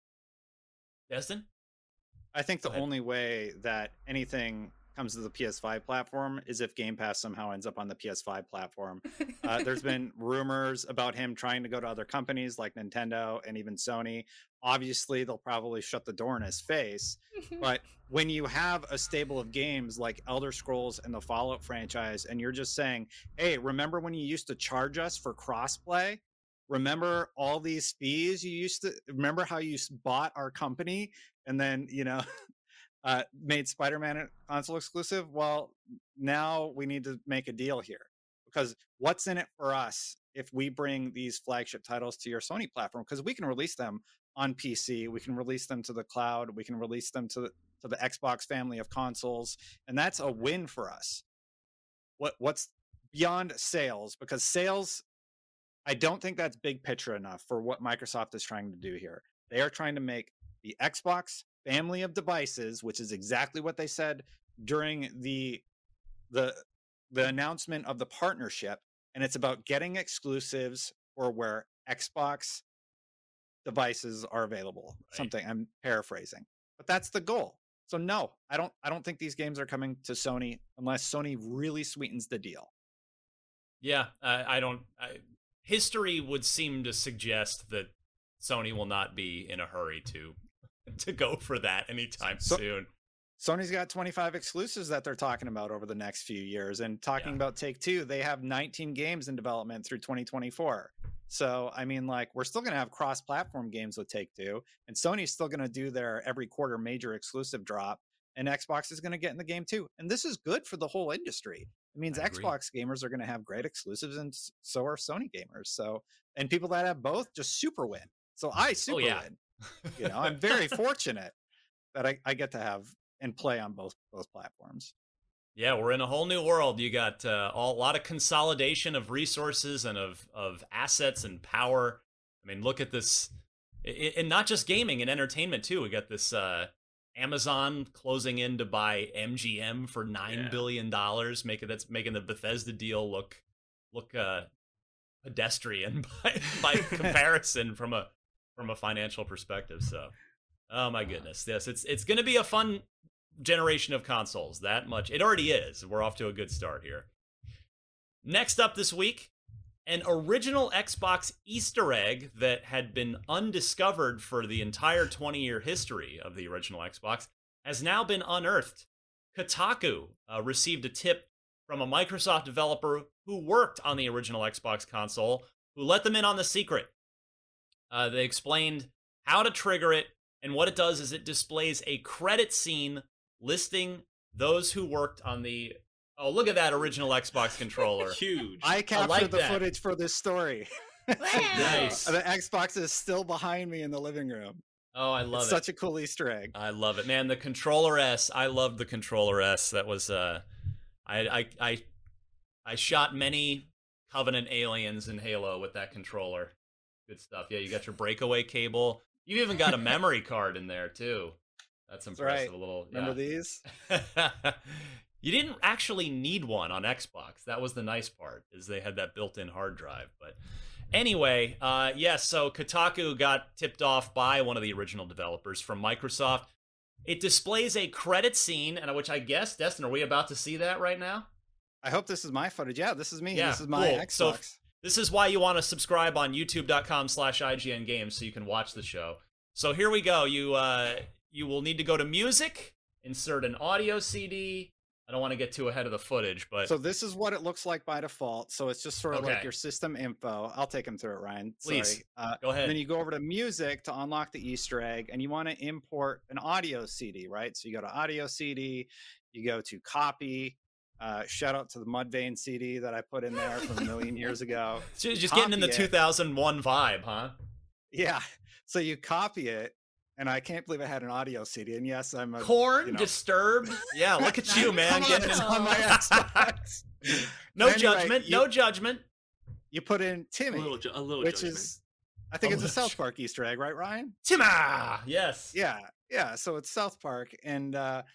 Destin? I think the Go ahead. only way that anything comes to the P S five platform is if Game Pass somehow ends up on the P S five platform. Uh, there's been rumors about him trying to go to other companies like Nintendo and even Sony. Obviously, they'll probably shut the door in his face. But when you have a stable of games like Elder Scrolls and the Fallout franchise, and you're just saying, hey, remember when you used to charge us for crossplay? Remember all these fees you used to remember how you s- bought our company and then, you know, uh, made Spider-Man a console exclusive? Well, now we need to make a deal here, because what's in it for us if we bring these flagship titles to your Sony platform? Because we can release them on P C, we can release them to the cloud, we can release them to the, to the Xbox family of consoles, and that's a win for us. What what's beyond sales? Because sales, I don't think that's big picture enough for what Microsoft is trying to do here. They are trying to make the Xbox family of devices, which is exactly what they said during the the the announcement of the partnership, and it's about getting exclusives or where Xbox devices are available. Right. Something I'm paraphrasing, but that's the goal. So no, I don't I don't think these games are coming to Sony unless Sony really sweetens the deal. Yeah, I, I don't. I, history would seem to suggest that Sony will not be in a hurry to to go for that anytime so, soon. Sony's got twenty-five exclusives that they're talking about over the next few years. And talking yeah. about Take-Two, they have nineteen games in development through twenty twenty-four. So, I mean, like, we're still going to have cross-platform games with Take-Two, and Sony's still going to do their every quarter major exclusive drop, and Xbox is going to get in the game too. And this is good for the whole industry. It means Xbox gamers are going to have great exclusives, and so are Sony gamers. So, and people that have both just super win. So I super oh, yeah. win. You know, I'm very fortunate that I, I get to have and play on both both platforms. Yeah, we're in a whole new world. You got uh, all, a lot of consolidation of resources and of of assets and power. I mean, look at this, and not just gaming and entertainment too. We got this uh, Amazon closing in to buy M G M for nine yeah. billion dollars, making that's making the Bethesda deal look look uh, pedestrian by, by comparison from a from a financial perspective. So, oh my goodness, yes, it's it's going to be a fun generation of consoles. That much it already is. We're off to a good start here. Next up this week, an original Xbox Easter egg that had been undiscovered for the entire twenty-year history of the original Xbox has now been unearthed. Kotaku uh, received a tip from a Microsoft developer who worked on the original Xbox console, who let them in on the secret. Uh, they explained how to trigger it, and what it does is it displays a credit scene listing those who worked on the... Oh, look at that original Xbox controller. Huge. I captured I like the that. footage for this story. Nice. The Xbox is still behind me in the living room. Oh, I love it's it. Such a cool Easter egg. I love it, man. The Controller S. I loved the Controller S. That was... Uh, I, I, I, I shot many Covenant aliens in Halo with that controller. Good stuff. Yeah, you got your breakaway cable. You even got a memory card in there, too. That's impressive. Right. A little. Yeah. Remember these? You didn't actually need one on Xbox. That was the nice part, is they had that built-in hard drive. But anyway, uh, yes, yeah, so Kotaku got tipped off by one of the original developers from Microsoft. It displays a credit scene, and which I guess, Destin, are we about to see that right now? I hope this is my footage. Yeah, this is me. Yeah, this is my cool. Xbox. So if, this is why you want to subscribe on youtube.com slash IGN Games so you can watch the show. So here we go. You uh, you will need to go to music, insert an audio C D. I don't want to get too ahead of the footage, but... So this is what it looks like by default. So it's just sort of okay. like your system info. I'll take him through it, Ryan. Please, Sorry. Uh, go ahead. Then you go over to music to unlock the Easter egg, and you want to import an audio C D, right? So you go to audio C D, you go to copy. Uh, shout out to the Mudvayne C D that I put in there from a million years ago. So just getting in the it. two thousand one vibe, huh? Yeah. So you copy it. And I can't believe I had an audio C D. And yes, I'm a Korn, you know. Disturbed. Yeah, look at you, man. Getting on, on my Xbox. No anyway, judgment. You, no judgment. You put in Timmy, a little, ju- a little which judgment. is, I think a it's a South Park Easter egg, right, Ryan? Timmy. Yes. Yeah, yeah. So it's South Park, and uh,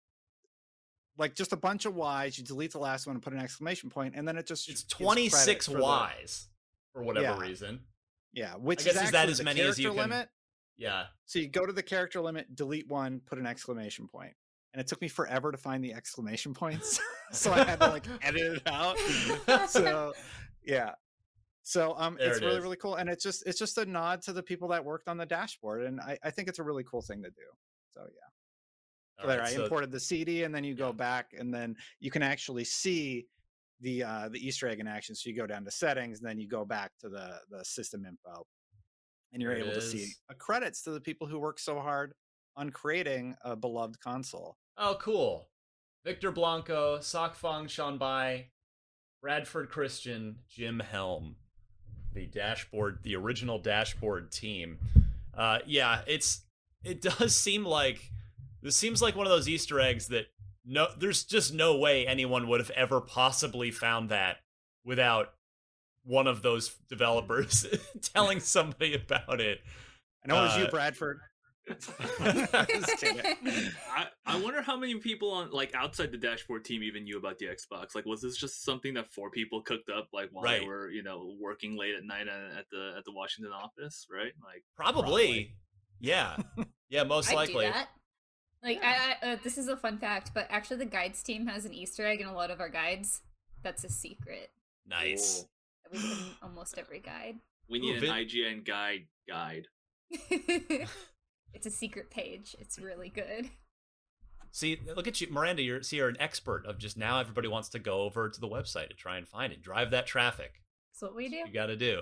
like just a bunch of Y's. You delete the last one and put an exclamation point, and then it just it's twenty-six for Y's the, for whatever yeah. reason. Yeah, which I guess is, is that as many as you can. Limit. Yeah. So you go to the character limit, delete one, put an exclamation point. And it took me forever to find the exclamation points. So I had to like edit it out. So yeah. So um there it's it really, is. really cool. And it's just it's just a nod to the people that worked on the dashboard. And I, I think it's a really cool thing to do. So yeah. So there, right, I so, imported the C D, and then you go yeah. back, and then you can actually see the uh the Easter egg in action. So you go down to settings, and then you go back to the the system info. And you're there able to see a credits to the people who worked so hard on creating a beloved console. Oh, cool. Victor Blanco, Sakfang Shanbai, Bradford Christian, Jim Helm. The dashboard, the original dashboard team. Uh, yeah, it's it does seem like this seems like one of those Easter eggs that no there's just no way anyone would have ever possibly found that without one of those developers telling somebody about it. I know it was uh, you, Bradford. I, I wonder how many people on like outside the dashboard team even knew about the Xbox. Like, was this just something that four people cooked up like while Right. they were, you know, working late at night at the at the Washington office, right? Like, Probably. probably. Yeah. Yeah, most I'd likely. do that. Like, I, I, uh, this is a fun fact, but actually, the guides team has an Easter egg in a lot of our guides. That's a secret. Nice. That we put in almost every guide. We need Ooh, an Vin- I G N guide guide. It's a secret page. It's really good. See, look at you, Miranda. You're see, you're an expert of just now. Everybody wants to go over to the website to try and find it, drive that traffic. That's what we do. You got to do.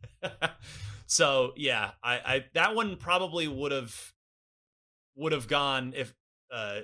So yeah, I, I that one probably would have would have gone if uh,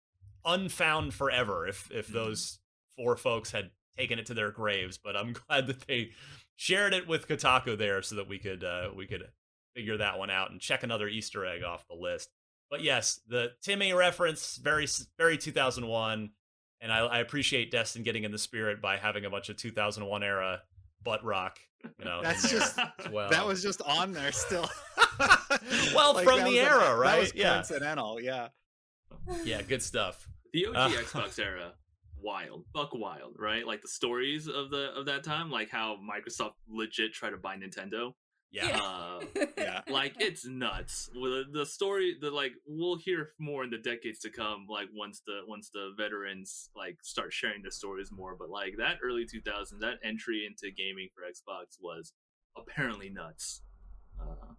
unfound forever if if those four folks had taken it to their graves. But I'm glad that they shared it with Kotaku there so that we could uh, we could figure that one out and check another Easter egg off the list. But yes, the Timmy reference, very very two thousand one, and I, I appreciate Destin getting in the spirit by having a bunch of two thousand one era butt rock. You know, That's in there just as well. that was just on there still. Well, Like, from that the was an- era, That right? was Yeah. coincidental, yeah. Yeah, good stuff. The O G Uh, Xbox era, wild, buck wild, right? Like the stories of the of that time, like how Microsoft legit tried to buy Nintendo. Yeah. Uh, Yeah. like it's nuts. With the story, the like we'll hear more in the decades to come. Like once the once the veterans like start sharing the stories more. But like that early two thousands, that entry into gaming for Xbox was apparently nuts. Uh,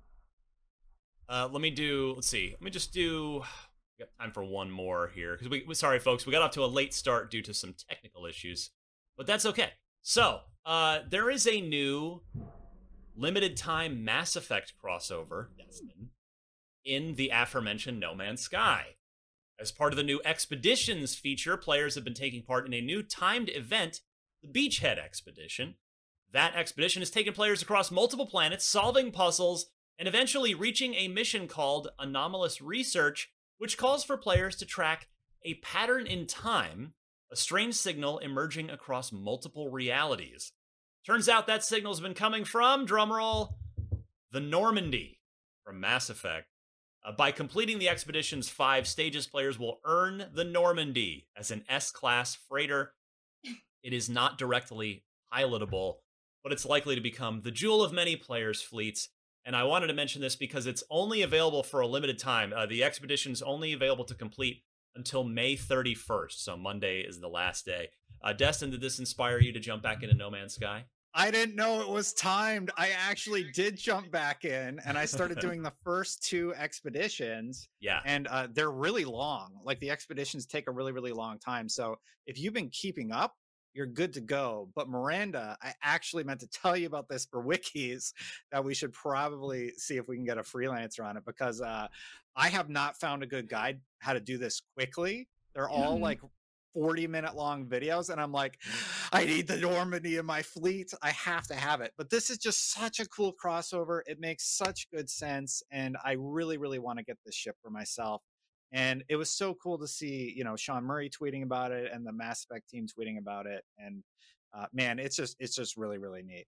Uh, let me do. Let's see. Let me just do. We got time for one more here because we. Sorry, folks. We got off to a late start due to some technical issues, but that's okay. So, uh, there is a new limited time Mass Effect crossover, Destin, in the aforementioned No Man's Sky. As part of the new Expeditions feature, players have been taking part in a new timed event, the Beachhead Expedition. That expedition has taken players across multiple planets, solving puzzles, and eventually reaching a mission called Anomalous Research, which calls for players to track a pattern in time, a strange signal emerging across multiple realities. Turns out that signal's been coming from, drumroll, the Normandy from Mass Effect. Uh, by completing the expedition's five stages, players will earn the Normandy as an S-class freighter. It is not directly pilotable, but it's likely to become the jewel of many players' fleets. And I wanted to mention this because it's only available for a limited time. Uh, the expedition's only available to complete until May thirty-first, so Monday is the last day. Uh, Destin, did this inspire you to jump back into No Man's Sky? I didn't know it was timed. I actually did jump back in and I started doing the first two expeditions. Yeah. And uh, they're really long. Like the expeditions take a really, really long time. So if you've been keeping up, you're good to go. But Miranda, I actually meant to tell you about this for wikis that we should probably see if we can get a freelancer on it because uh, I have not found a good guide how to do this quickly. They're all Mhm. like forty minute long videos. And I'm like, I need the Normandy in my fleet. I have to have it. But this is just such a cool crossover. It makes such good sense. And I really, really want to get this ship for myself. And it was so cool to see, you know, Sean Murray tweeting about it and the Mass Effect team tweeting about it. And uh, man, it's just, it's just really, really neat.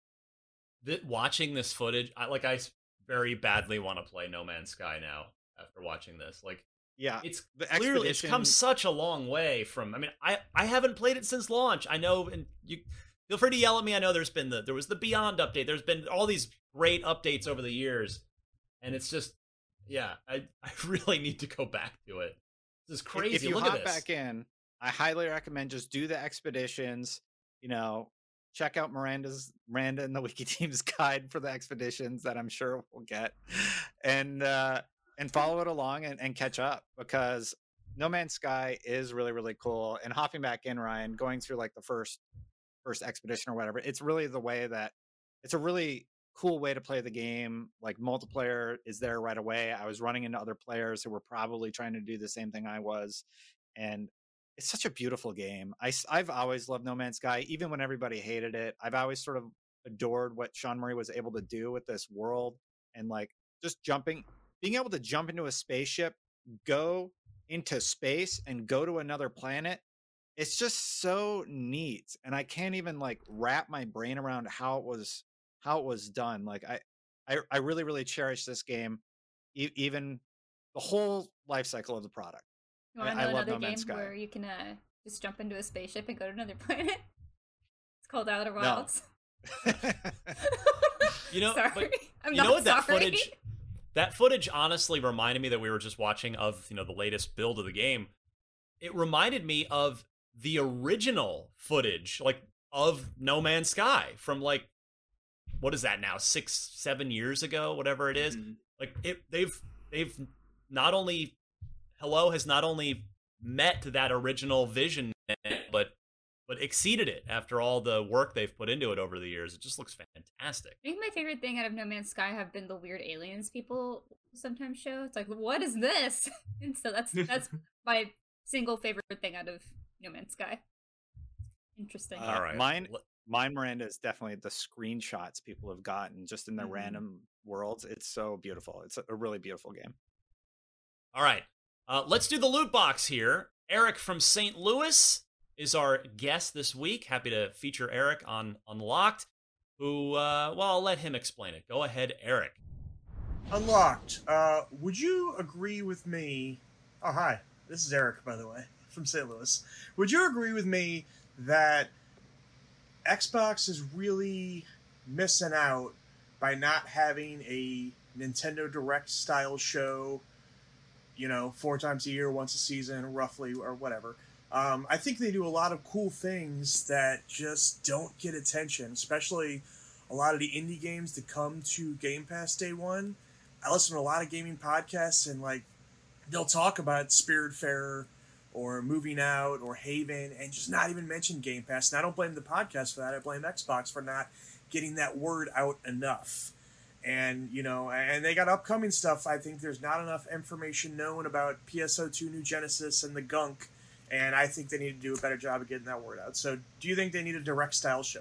Th- watching this footage, I, like I s- very badly want to play No Man's Sky now after watching this. Like, Yeah. it's the clearly it's come expedition- such a long way from. I mean, I I haven't played it since launch. I know, and you feel free to yell at me. I know there's been the there was the Beyond update. There's been all these great updates over the years, and it's just yeah. I I really need to go back to it. This is crazy. If you Look hop at this. back in, I highly recommend just do the expeditions. You know, check out Miranda's Miranda and the Wiki Team's guide for the expeditions that I'm sure we'll get, and uh, and follow it along and, and catch up because No Man's Sky is really really cool. And hopping back in, Ryan, going through like the first first expedition or whatever, it's really the way that it's a really cool way to play the game. Like multiplayer is there right away. I was running into other players who were probably trying to do the same thing I was, and it's such a beautiful game. I, have always loved No Man's Sky, even when everybody hated it. I've always sort of adored what Sean Murray was able to do with this world and like just jumping, being able to jump into a spaceship, go into space and go to another planet. It's just so neat. And I can't even like wrap my brain around how it was, how it was done. Like I, I, I really, really cherish this game. E- even the whole life cycle of the product. You want to I, know I love another No Man's game Sky. where you can uh, just jump into a spaceship and go to another planet? It's called Outer No. Wilds. You know, Sorry. but I'm you not know what that sorry. footage that footage honestly reminded me that we were just watching of, you know, the latest build of the game. It reminded me of the original footage, like of No Man's Sky from like, what is that now? Six, seven years ago, whatever it is. Mm-hmm. Like it, they've they've not only Hello has not only met that original vision, but but exceeded it after all the work they've put into it over the years. It just looks fantastic. I think my favorite thing out of No Man's Sky have been the weird aliens people sometimes show. It's like, what is this? And so that's that's my single favorite thing out of No Man's Sky. Interesting. Uh, All right. Mine, mine, Miranda, is definitely the screenshots people have gotten just in their Mhm. random worlds. It's so beautiful. It's a, a really beautiful game. All right. Uh, let's do the loot box here. Eric from Saint Louis is our guest this week. Happy to feature Eric on Unlocked, who, uh, well, I'll let him explain it. Go ahead, Eric. Unlocked. Uh, would you agree with me? Oh, hi. This is Eric, by the way, from Saint Louis. Would you agree with me that Xbox is really missing out by not having a Nintendo Direct style show, you know, four times a year, once a season, roughly, or whatever? Um, I think they do a lot of cool things that just don't get attention, especially a lot of the indie games that come to Game Pass day one. I listen to a lot of gaming podcasts, and like they'll talk about Spiritfarer or Moving Out or Haven and just not even mention Game Pass. And I don't blame the podcast for that. I blame Xbox for not getting that word out enough. And, you know, and they got upcoming stuff. I think there's not enough information known about P S O two New Genesis and the gunk. And I think they need to do a better job of getting that word out. So do you think they need a direct style show?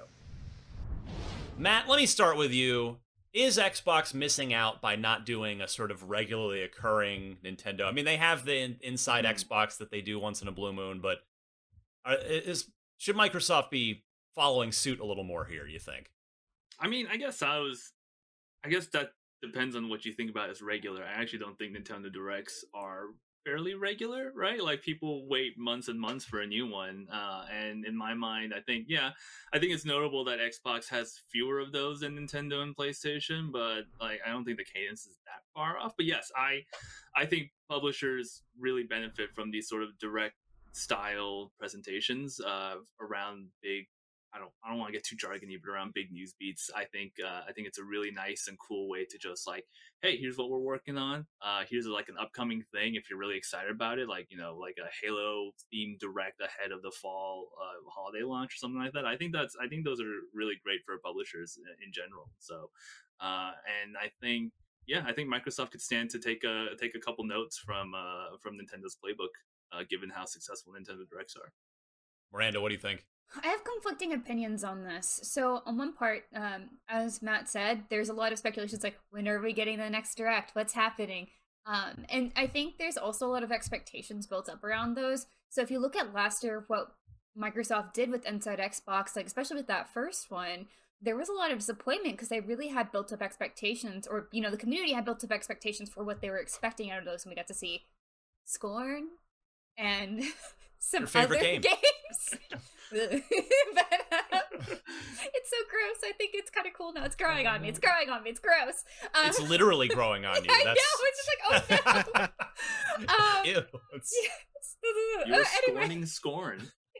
Matt, let me start with you. Is Xbox missing out by not doing a sort of regularly occurring Nintendo? I mean, they have the in- Inside Hmm. Xbox that they do once in a blue moon, but are, is should Microsoft be following suit a little more here, you think? I mean, I guess I was. I guess that depends on what you think about as regular. I actually don't think Nintendo Directs are fairly regular, right? Like people wait months and months for a new one. Uh, and in my mind, I think, yeah, I think it's notable that Xbox has fewer of those than Nintendo and PlayStation, but like, I don't think the cadence is that far off. But yes, I, I think publishers really benefit from these sort of direct style presentations uh, around big, I don't I don't want to get too jargony, but around big news beats. I think uh, I think it's a really nice and cool way to just like, hey, here's what we're working on. Uh, here's like an upcoming thing if you're really excited about it, like, you know, like a Halo themed direct ahead of the fall uh, holiday launch or something like that. I think that's I think those are really great for publishers in general. So, uh, and I think yeah, I think Microsoft could stand to take a take a couple notes from uh, from Nintendo's playbook, uh, given how successful Nintendo Directs are. Miranda, what do you think? I have conflicting opinions on this. So, on one part, um, as Matt said, there's a lot of speculations like, when are we getting the next Direct? What's happening? Um, and I think there's also a lot of expectations built up around those. So, if you look at last year, what Microsoft did with Inside Xbox, like especially with that first one, there was a lot of disappointment because they really had built up expectations, or, you know, the community had built up expectations for what they were expecting out of those. And we got to see Scorn and some Your favorite other game. games. but uh, it's so gross. I think it's kind of cool now. It's growing on me. It's growing on me. It's gross. Um, It's literally growing on you. I That's know. It's just like, oh no. um, ew. It's- yes. You're Uh, anyway. scorning scorn.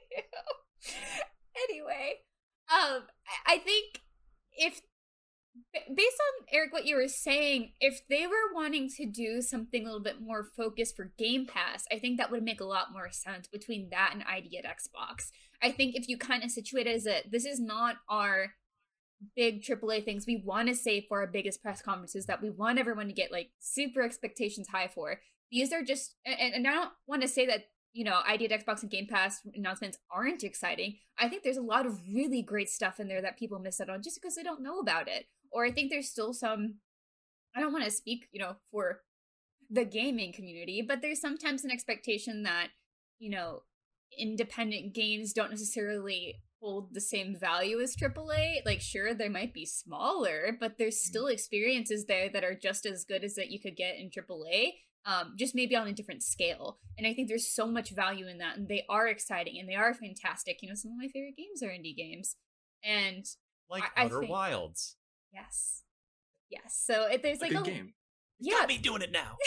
Anyway, um, I- I think if b- based on Eric what you were saying, if they were wanting to do something a little bit more focused for Game Pass, I think that would make a lot more sense between that and I D at Xbox. I think if you kind of situate it as a this is not our big triple A things we want to save for our biggest press conferences that we want everyone to get like super expectations high for. These are just, and, and I don't want to say that, you know, I D at Xbox and Game Pass announcements aren't exciting. I think there's a lot of really great stuff in there that people miss out on just because they don't know about it. Or I think there's still some, I don't want to speak, you know, for the gaming community, but there's sometimes an expectation that, you know, independent games don't necessarily hold the same value as triple A. Like, sure, they might be smaller, but there's still experiences there that are just as good as that you could get in triple A. um, just maybe on a different scale. And I think there's so much value in that, and they are exciting and they are fantastic. You know, some of my favorite games are indie games, and like I, Outer I think, Wilds. Yes, yes. So it, there's a like good a game. Yeah, Got me doing it now.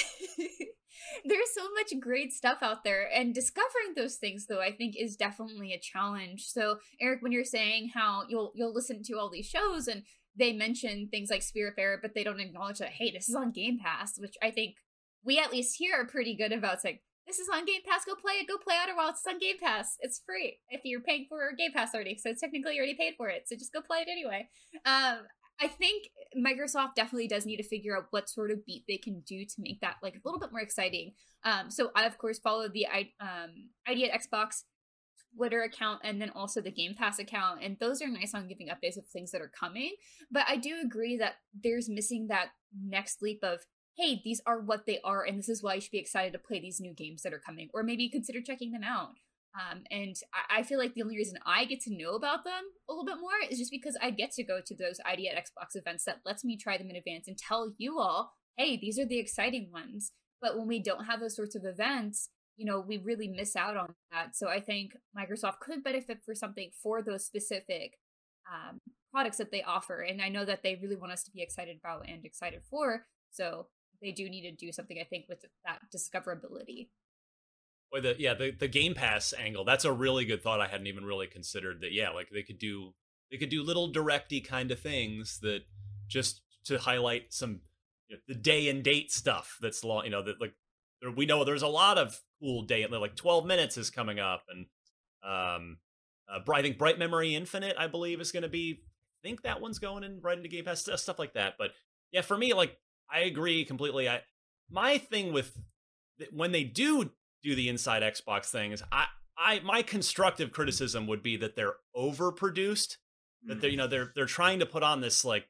There's so much great stuff out there, and discovering those things, though, I think is definitely a challenge. So, Eric, when you're saying how you'll you'll listen to all these shows and they mention things like Spiritfarer, but they don't acknowledge that, hey, this is on Game Pass, which I think we at least here are pretty good about saying, this is on Game Pass, go play it, go play Outer Wilds, it's on Game Pass, it's free if you're paying for Game Pass already, so technically you already paid for it, so just go play it anyway. Um, I think Microsoft definitely does need to figure out what sort of beat they can do to make that like a little bit more exciting. Um, so I, of course, follow the um, I D at Xbox Twitter account and then also the Game Pass account. And those are nice on giving updates of things that are coming. But I do agree that there's missing that next leap of, hey, these are what they are, and this is why you should be excited to play these new games that are coming, or maybe consider checking them out. Um, and I, I feel like the only reason I get to know about them a little bit more is just because I get to go to those I D at Xbox events that lets me try them in advance and tell you all, hey, these are the exciting ones. But when we don't have those sorts of events, you know, we really miss out on that. So I think Microsoft could benefit for something for those specific um, products that they offer. And I know that they really want us to be excited about and excited for. So they do need to do something, I think, with that discoverability. Or the yeah the, the Game Pass angle, that's a really good thought. I hadn't even really considered that. Yeah, like they could do they could do little directy kind of things that just to highlight some, you know, the day and date stuff that's long, you know, that like there, we know there's a lot of cool day, like twelve minutes is coming up, and um uh, I think Bright Memory Infinite, I believe, is going to be, I think that one's going in right into Game Pass, stuff like that. But yeah, for me, like I agree completely. I my thing with when they do do the inside Xbox things, I, I, my constructive criticism would be that they're overproduced, that they're, you know, they're, they're trying to put on this like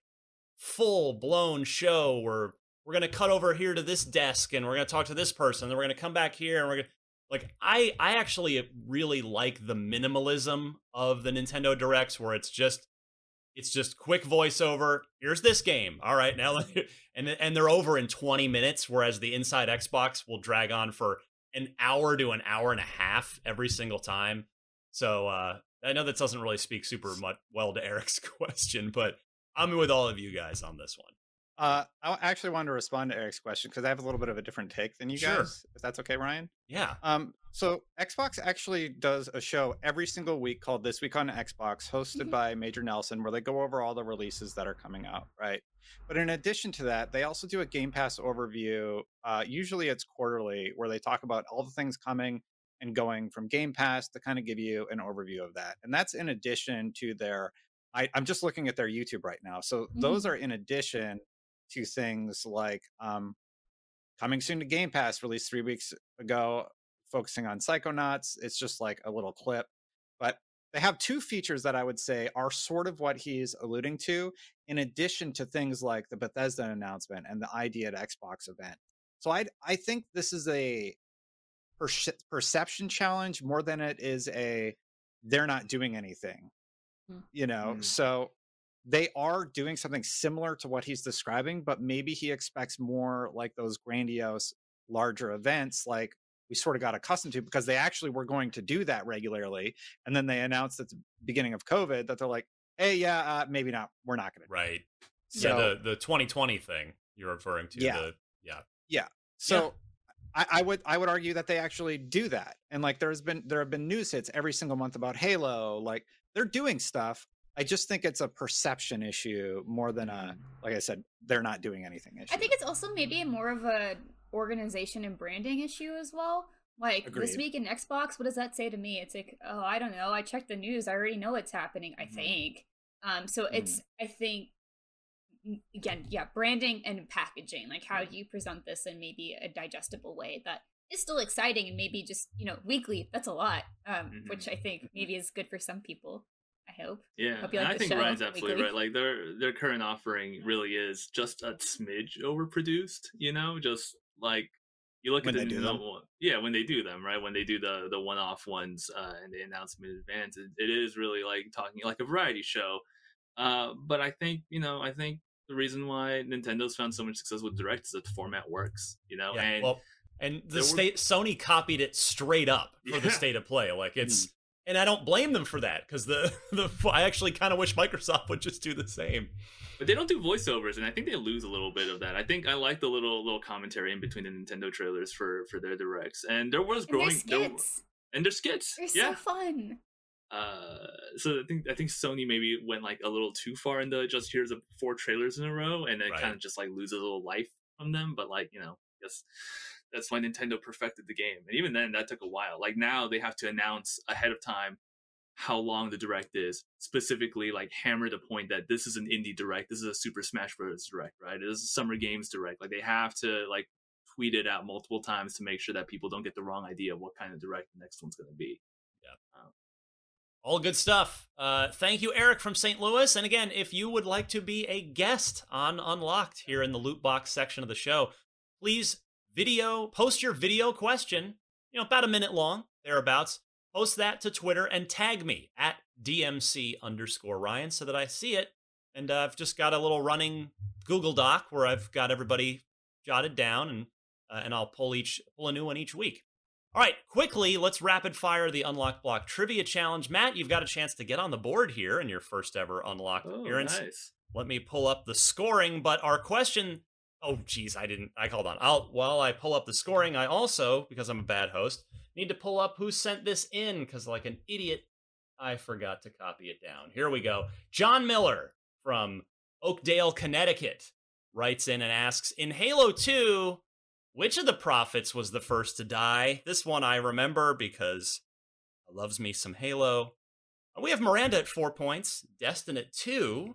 full blown show where we're going to cut over here to this desk and we're going to talk to this person. Then we're going to come back here and we're going to like, I, I actually really like the minimalism of the Nintendo Directs where it's just, it's just quick voiceover. Here's this game. All right. Now, and, and they're over in twenty minutes. Whereas the inside Xbox will drag on for an hour to an hour and a half every single time. So uh, I know that doesn't really speak super much well to Eric's question, but I'm with all of you guys on this one. Uh, I actually wanted to respond to Eric's question because I have a little bit of a different take than you Sure. guys, if that's okay, Ryan. Yeah. Um, so Xbox actually does a show every single week called This Week on Xbox, hosted Mhm. by Major Nelson, where they go over all the releases that are coming out, right? But in addition to that, they also do a Game Pass overview. Uh, usually it's quarterly, where they talk about all the things coming and going from Game Pass to kind of give you an overview of that. And that's in addition to their, I, I'm just looking at their YouTube right now. So those are in addition to things like um, coming soon to Game Pass, released three weeks ago, focusing on Psychonauts. It's just like a little clip. But they have two features that I would say are sort of what he's alluding to, in addition to things like the Bethesda announcement and the I D at Xbox event. So I I think this is a perce- perception challenge more than it is a they're not doing anything. Mm. You know, Mm. so they are doing something similar to what he's describing, but maybe he expects more like those grandiose, larger events like we sort of got accustomed to, because they actually were going to do that regularly. And then they announced at the beginning of COVID that they're like, hey, yeah, uh, maybe not. We're not going to. Right. So, yeah, the, the twenty twenty thing you're referring to. Yeah. The, yeah. Yeah. So I, I would I would argue that they actually do that. And like there's been there have been news hits every single month about Halo. Like they're doing stuff. I just think it's a perception issue more than a, like I said, they're not doing anything issue. I think it's also maybe more of a organization and branding issue as well. Like Agreed. This Week in Xbox, what does that say to me? It's like, oh, I don't know. I checked the news. I already know what's happening, I think. Um, so it's, I think, m- again, yeah, branding and packaging. Like, how do you present this in maybe a digestible way that is still exciting and maybe just, you know, weekly? That's a lot, um, Mhm. which I think maybe is good for some people. I hope. Yeah, Hope you and like I the think show Ryan's absolutely weekly. right. Like their their current offering really is just a smidge overproduced. You know, just like you look When at they the do no- them. yeah, when they do them, right? When they do the the one off ones uh, and they announce them in advance, it, it is really like talking like a variety show. Uh, but I think you know, I think the reason why Nintendo's found so much success with Direct is that the format works. You know, Yeah. and Well, And the There were- state Sony copied it straight up for the Yeah. state of play. Like it's, Mm. and I don't blame them for that because the the I actually kind of wish Microsoft would just do the same. But they don't do voiceovers, and I think they lose a little bit of that. I think I like the little little commentary in between the Nintendo trailers for for their directs, and there was And their growing there- skits. and their skits. They're yeah. so fun. Uh, so I think I think Sony maybe went like a little too far in the just here's a four trailers in a row, and then Right. kind of just like loses a little life from them. But like you know, I guess that's why Nintendo perfected the game, and even then that took a while. Like now they have to announce ahead of time how long the direct is, specifically like hammer the point that this is an indie direct, this is a Super Smash Bros. Direct, right? This is a Summer Games Direct. Like they have to like tweet it out multiple times to make sure that people don't get the wrong idea of what kind of direct the next one's going to be. Yeah. Um, All good stuff. Uh, thank you, Eric from Saint Louis. And again, if you would like to be a guest on Unlocked here in the loot box section of the show, please video, post your video question, you know, about a minute long, thereabouts. Post that to Twitter and tag me at D M C underscore Ryan so that I see it. And uh, I've just got a little running Google Doc where I've got everybody jotted down, and uh, and I'll pull each pull a new one each week. All right, quickly, let's rapid fire the Unlock Block Trivia Challenge. Matt, you've got a chance to get on the board here in your first ever Unlocked Oh, appearance. nice. Let me pull up the scoring, but our question... Oh, geez, I didn't... I hold on. I'll While I pull up the scoring, I also, because I'm a bad host, need to pull up who sent this in, because like an idiot, I forgot to copy it down. Here we go. John Miller from Oakdale, Connecticut, writes in and asks, in Halo two... which of the prophets was the first to die? This one I remember because I loves me some Halo. We have Miranda at four points, Destin at two.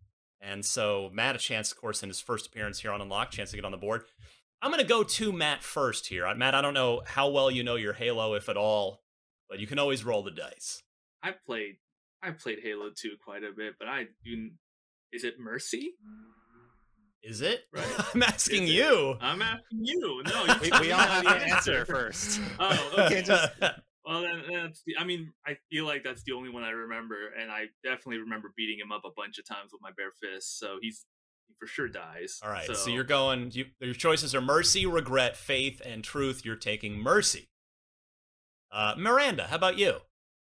And so Matt a chance, of course, in his first appearance here on Unlock, chance to get on the board. I'm going to go to Matt first here. Matt, I don't know how well you know your Halo, if at all, but you can always roll the dice. I played I played Halo two quite a bit, but I do. Is it Mercy? Is it? Right. I'm asking Is it? you. I'm asking you. No, you We, tell we me all how have the to answer first. Oh, okay. Just, well, then, that's the, I mean, I feel like that's the only one I remember, and I definitely remember beating him up a bunch of times with my bare fists. So he's he for sure dies. All right, so, so you're going. You, your choices are Mercy, Regret, Faith, and Truth. You're taking Mercy. Uh, Miranda, how about you?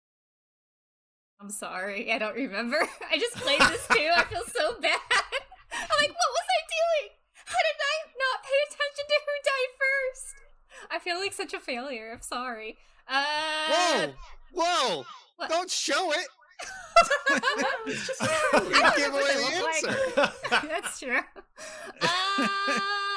I'm sorry, I don't remember. I just played this too. I feel so bad. I'm like, what was I doing? How did I not pay attention to who died first? I feel like such a failure. I'm sorry. Uh, Whoa! Whoa! What? Don't show it! It's just You I don't give know what away they the look like. That's true. Uh,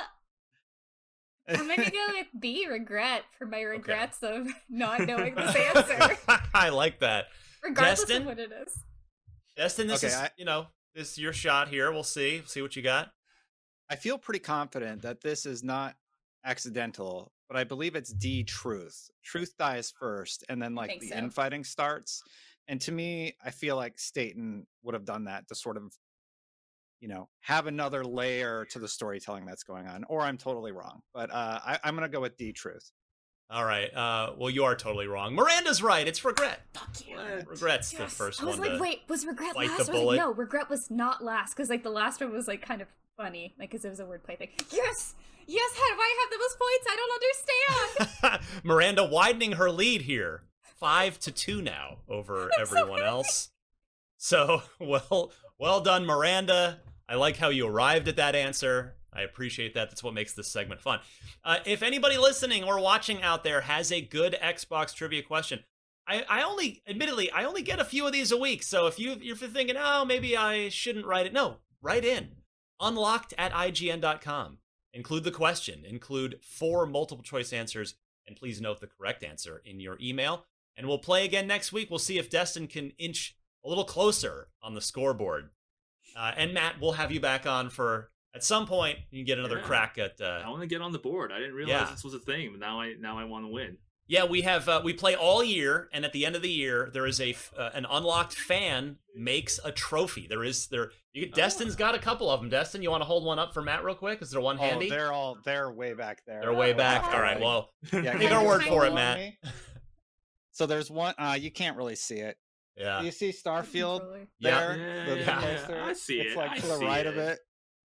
I'm gonna go with B, regret, for my regrets of not knowing this answer, I like that. regardless Destin? of what it is. Destin, this Okay, is I- you know this is your shot here. We'll see. See what you got. I feel pretty confident that this is not accidental, but I believe it's D, Truth. Truth dies first, and then like think the so. infighting starts. And to me, I feel like Staten would have done that to sort of, you know, have another layer to the storytelling that's going on. Or I'm totally wrong, but uh, I, I'm going to go with D, Truth. All right. Uh, well, you are totally wrong. Miranda's right. It's Regret. Fuck you. Regret's the Yes. first I was one like, to wait, was regret bite last? the I was like, bullet. no, regret was not last, because like the last one was like kind of funny, like because it was a wordplay thing. Yes, yes. How do I have the most points? I don't understand. Miranda widening her lead here, five to two now over everyone else. So well, well done, Miranda. I like how you arrived at that answer. I appreciate that. That's what makes this segment fun. Uh, if anybody listening or watching out there has a good Xbox trivia question, I, I only, admittedly, I only get a few of these a week. So if you if you're thinking, oh, maybe I shouldn't write it, no, write in. Unlocked at I G N dot com. Include the question. Include four multiple choice answers, and please note the correct answer in your email. And we'll play again next week. We'll see if Destin can inch a little closer on the scoreboard. Uh, and Matt, we'll have you back on for, at some point, you can get another Yeah. crack at. Uh, I want to get on the board. I didn't realize Yeah. this was a thing, but now I now I want to win. yeah, we have uh, we play all year, and at the end of the year, there is a f- uh, an unlocked fan makes a trophy. There is there. You, Destin's got a couple of them. Destin, you want to hold one up for Matt real quick? Is there one handy? Oh, they're all they're way back there. They're way back. Way All right. Well, Yeah, take can our you word just for it, hold Matt. me? So there's one. Uh, you can't really see it. Yeah. You see Starfield Controller. Yeah. there? Yeah, the, the yeah, poster? I see it's it. like I to the see right it. of it.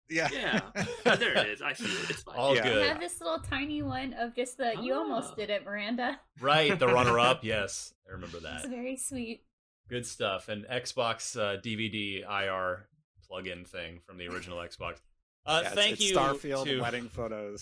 Yeah. Yeah. Oh, there it is. I see it. It's fine. All Yeah. good. I have this little tiny one of just the. You almost did it, Miranda. Right, the runner-up. Yes, I remember It's that. very sweet. Good stuff. And Xbox uh, D V D I R plug-in thing from the original Xbox. Uh, Yeah, it's- thank it's you Starfield to wedding photos.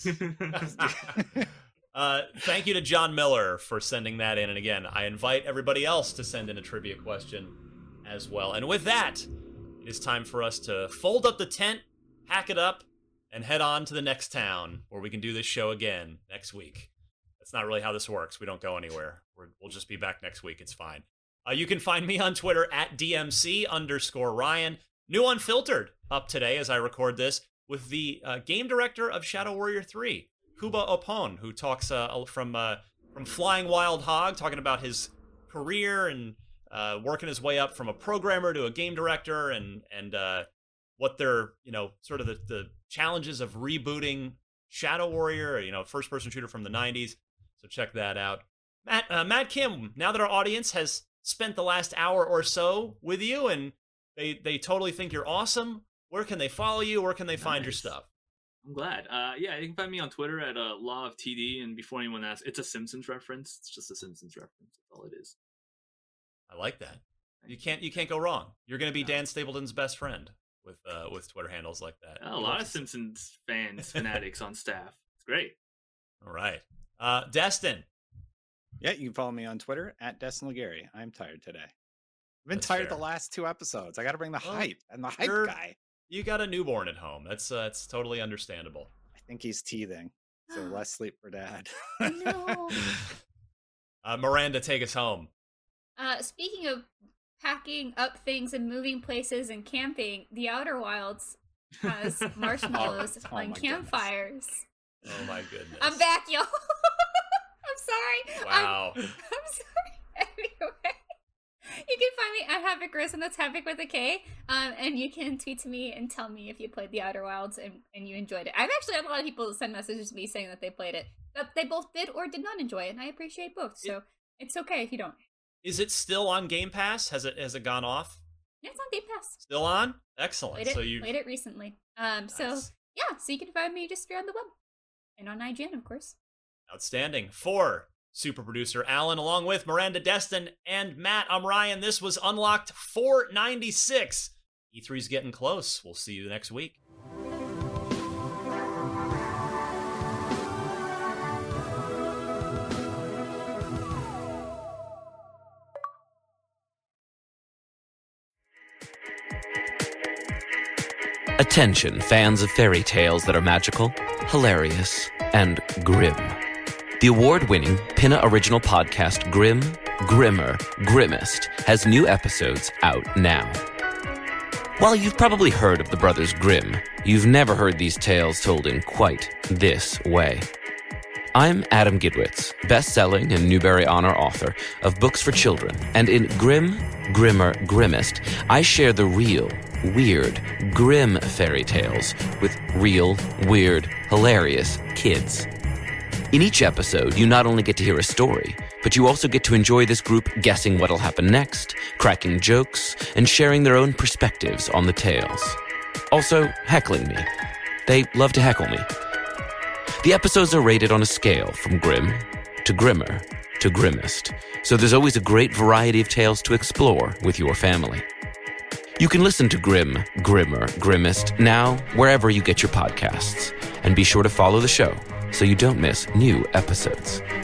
uh, thank you to John Miller for sending that in. And again, I invite everybody else to send in a trivia question as well. And with that, it is time for us to fold up the tent, pack it up, and head on to the next town where we can do this show again next week. That's not really how this works. We don't go anywhere. We're, we'll just be back next week. It's fine. Uh, you can find me on Twitter at D M C underscore Ryan. New Unfiltered up today as I record this with the uh, game director of Shadow Warrior three, Kuba Opon, who talks uh, from uh, from Flying Wild Hog, talking about his career and uh, working his way up from a programmer to a game director, and and uh, what they're, you know, sort of the, the challenges of rebooting Shadow Warrior, you know, first person shooter from the nineties. So check that out. Matt, uh, Matt Kim, now that our audience has spent the last hour or so with you and they they totally think you're awesome, where can they follow you? Where can they find your Nice. stuff? I'm glad. Uh, yeah, you can find me on Twitter at uh, Law of T D. And before anyone asks, it's a Simpsons reference. It's just a Simpsons reference. That's all it is. I like that. You can't you can't go wrong. You're going to be Dan Stapleton's best friend with uh, with Twitter handles like that. A lot of Simpsons fans, fanatics on staff. It's great. All right. Uh, Destin. Yeah, you can follow me on Twitter at Destin Legary. I'm tired today. I've been That's tired fair. the last two episodes. I got to bring the Well, hype. I'm the hype you're- guy. You got a newborn at home. That's uh, that's totally understandable. I think he's teething, so less sleep for dad. No. Uh, Miranda, take us home. Uh, speaking of packing up things and moving places and camping, The Outer Wilds has marshmallows Oh, on my campfires. Oh my goodness. I'm back, y'all. I'm sorry. Wow. I'm, I'm sorry. Anyway, you can find me at Havoc Risen, that's Havoc with a K. Um, and you can tweet to me and tell me if you played The Outer Wilds and, and you enjoyed it. I've actually had a lot of people send messages to me saying that they played it, that they both did or did not enjoy it, and I appreciate both. So it's okay if you don't. Is it still on Game Pass? Has it has it gone off? Yeah, it's on Game Pass. Still on? Excellent. Played it, So you played it recently. Um, so Nice. yeah, so you can find me just around the web and on I G N, of course. outstanding. For super producer Alan, along with Miranda Destin and Matt, I'm Ryan. This was Unlocked four ninety-six. E three's getting close. We'll see you next week. Attention, fans of fairy tales that are magical, hilarious, and grim. The award-winning Pinna original podcast Grim, Grimmer, Grimmest has new episodes out now. While you've probably heard of the Brothers Grimm, you've never heard these tales told in quite this way. I'm Adam Gidwitz, best-selling and Newbery Honor author of books for children, and in Grim, Grimmer, Grimmest, I share the real, weird, grim fairy tales with real, weird, hilarious kids. In each episode, you not only get to hear a story, but you also get to enjoy this group guessing what'll happen next, cracking jokes, and sharing their own perspectives on the tales. Also, heckling me. They love to heckle me. The episodes are rated on a scale from grim to grimmer to grimmest, so there's always a great variety of tales to explore with your family. You can listen to Grim, Grimmer, Grimmest now wherever you get your podcasts, and be sure to follow the show so you don't miss new episodes.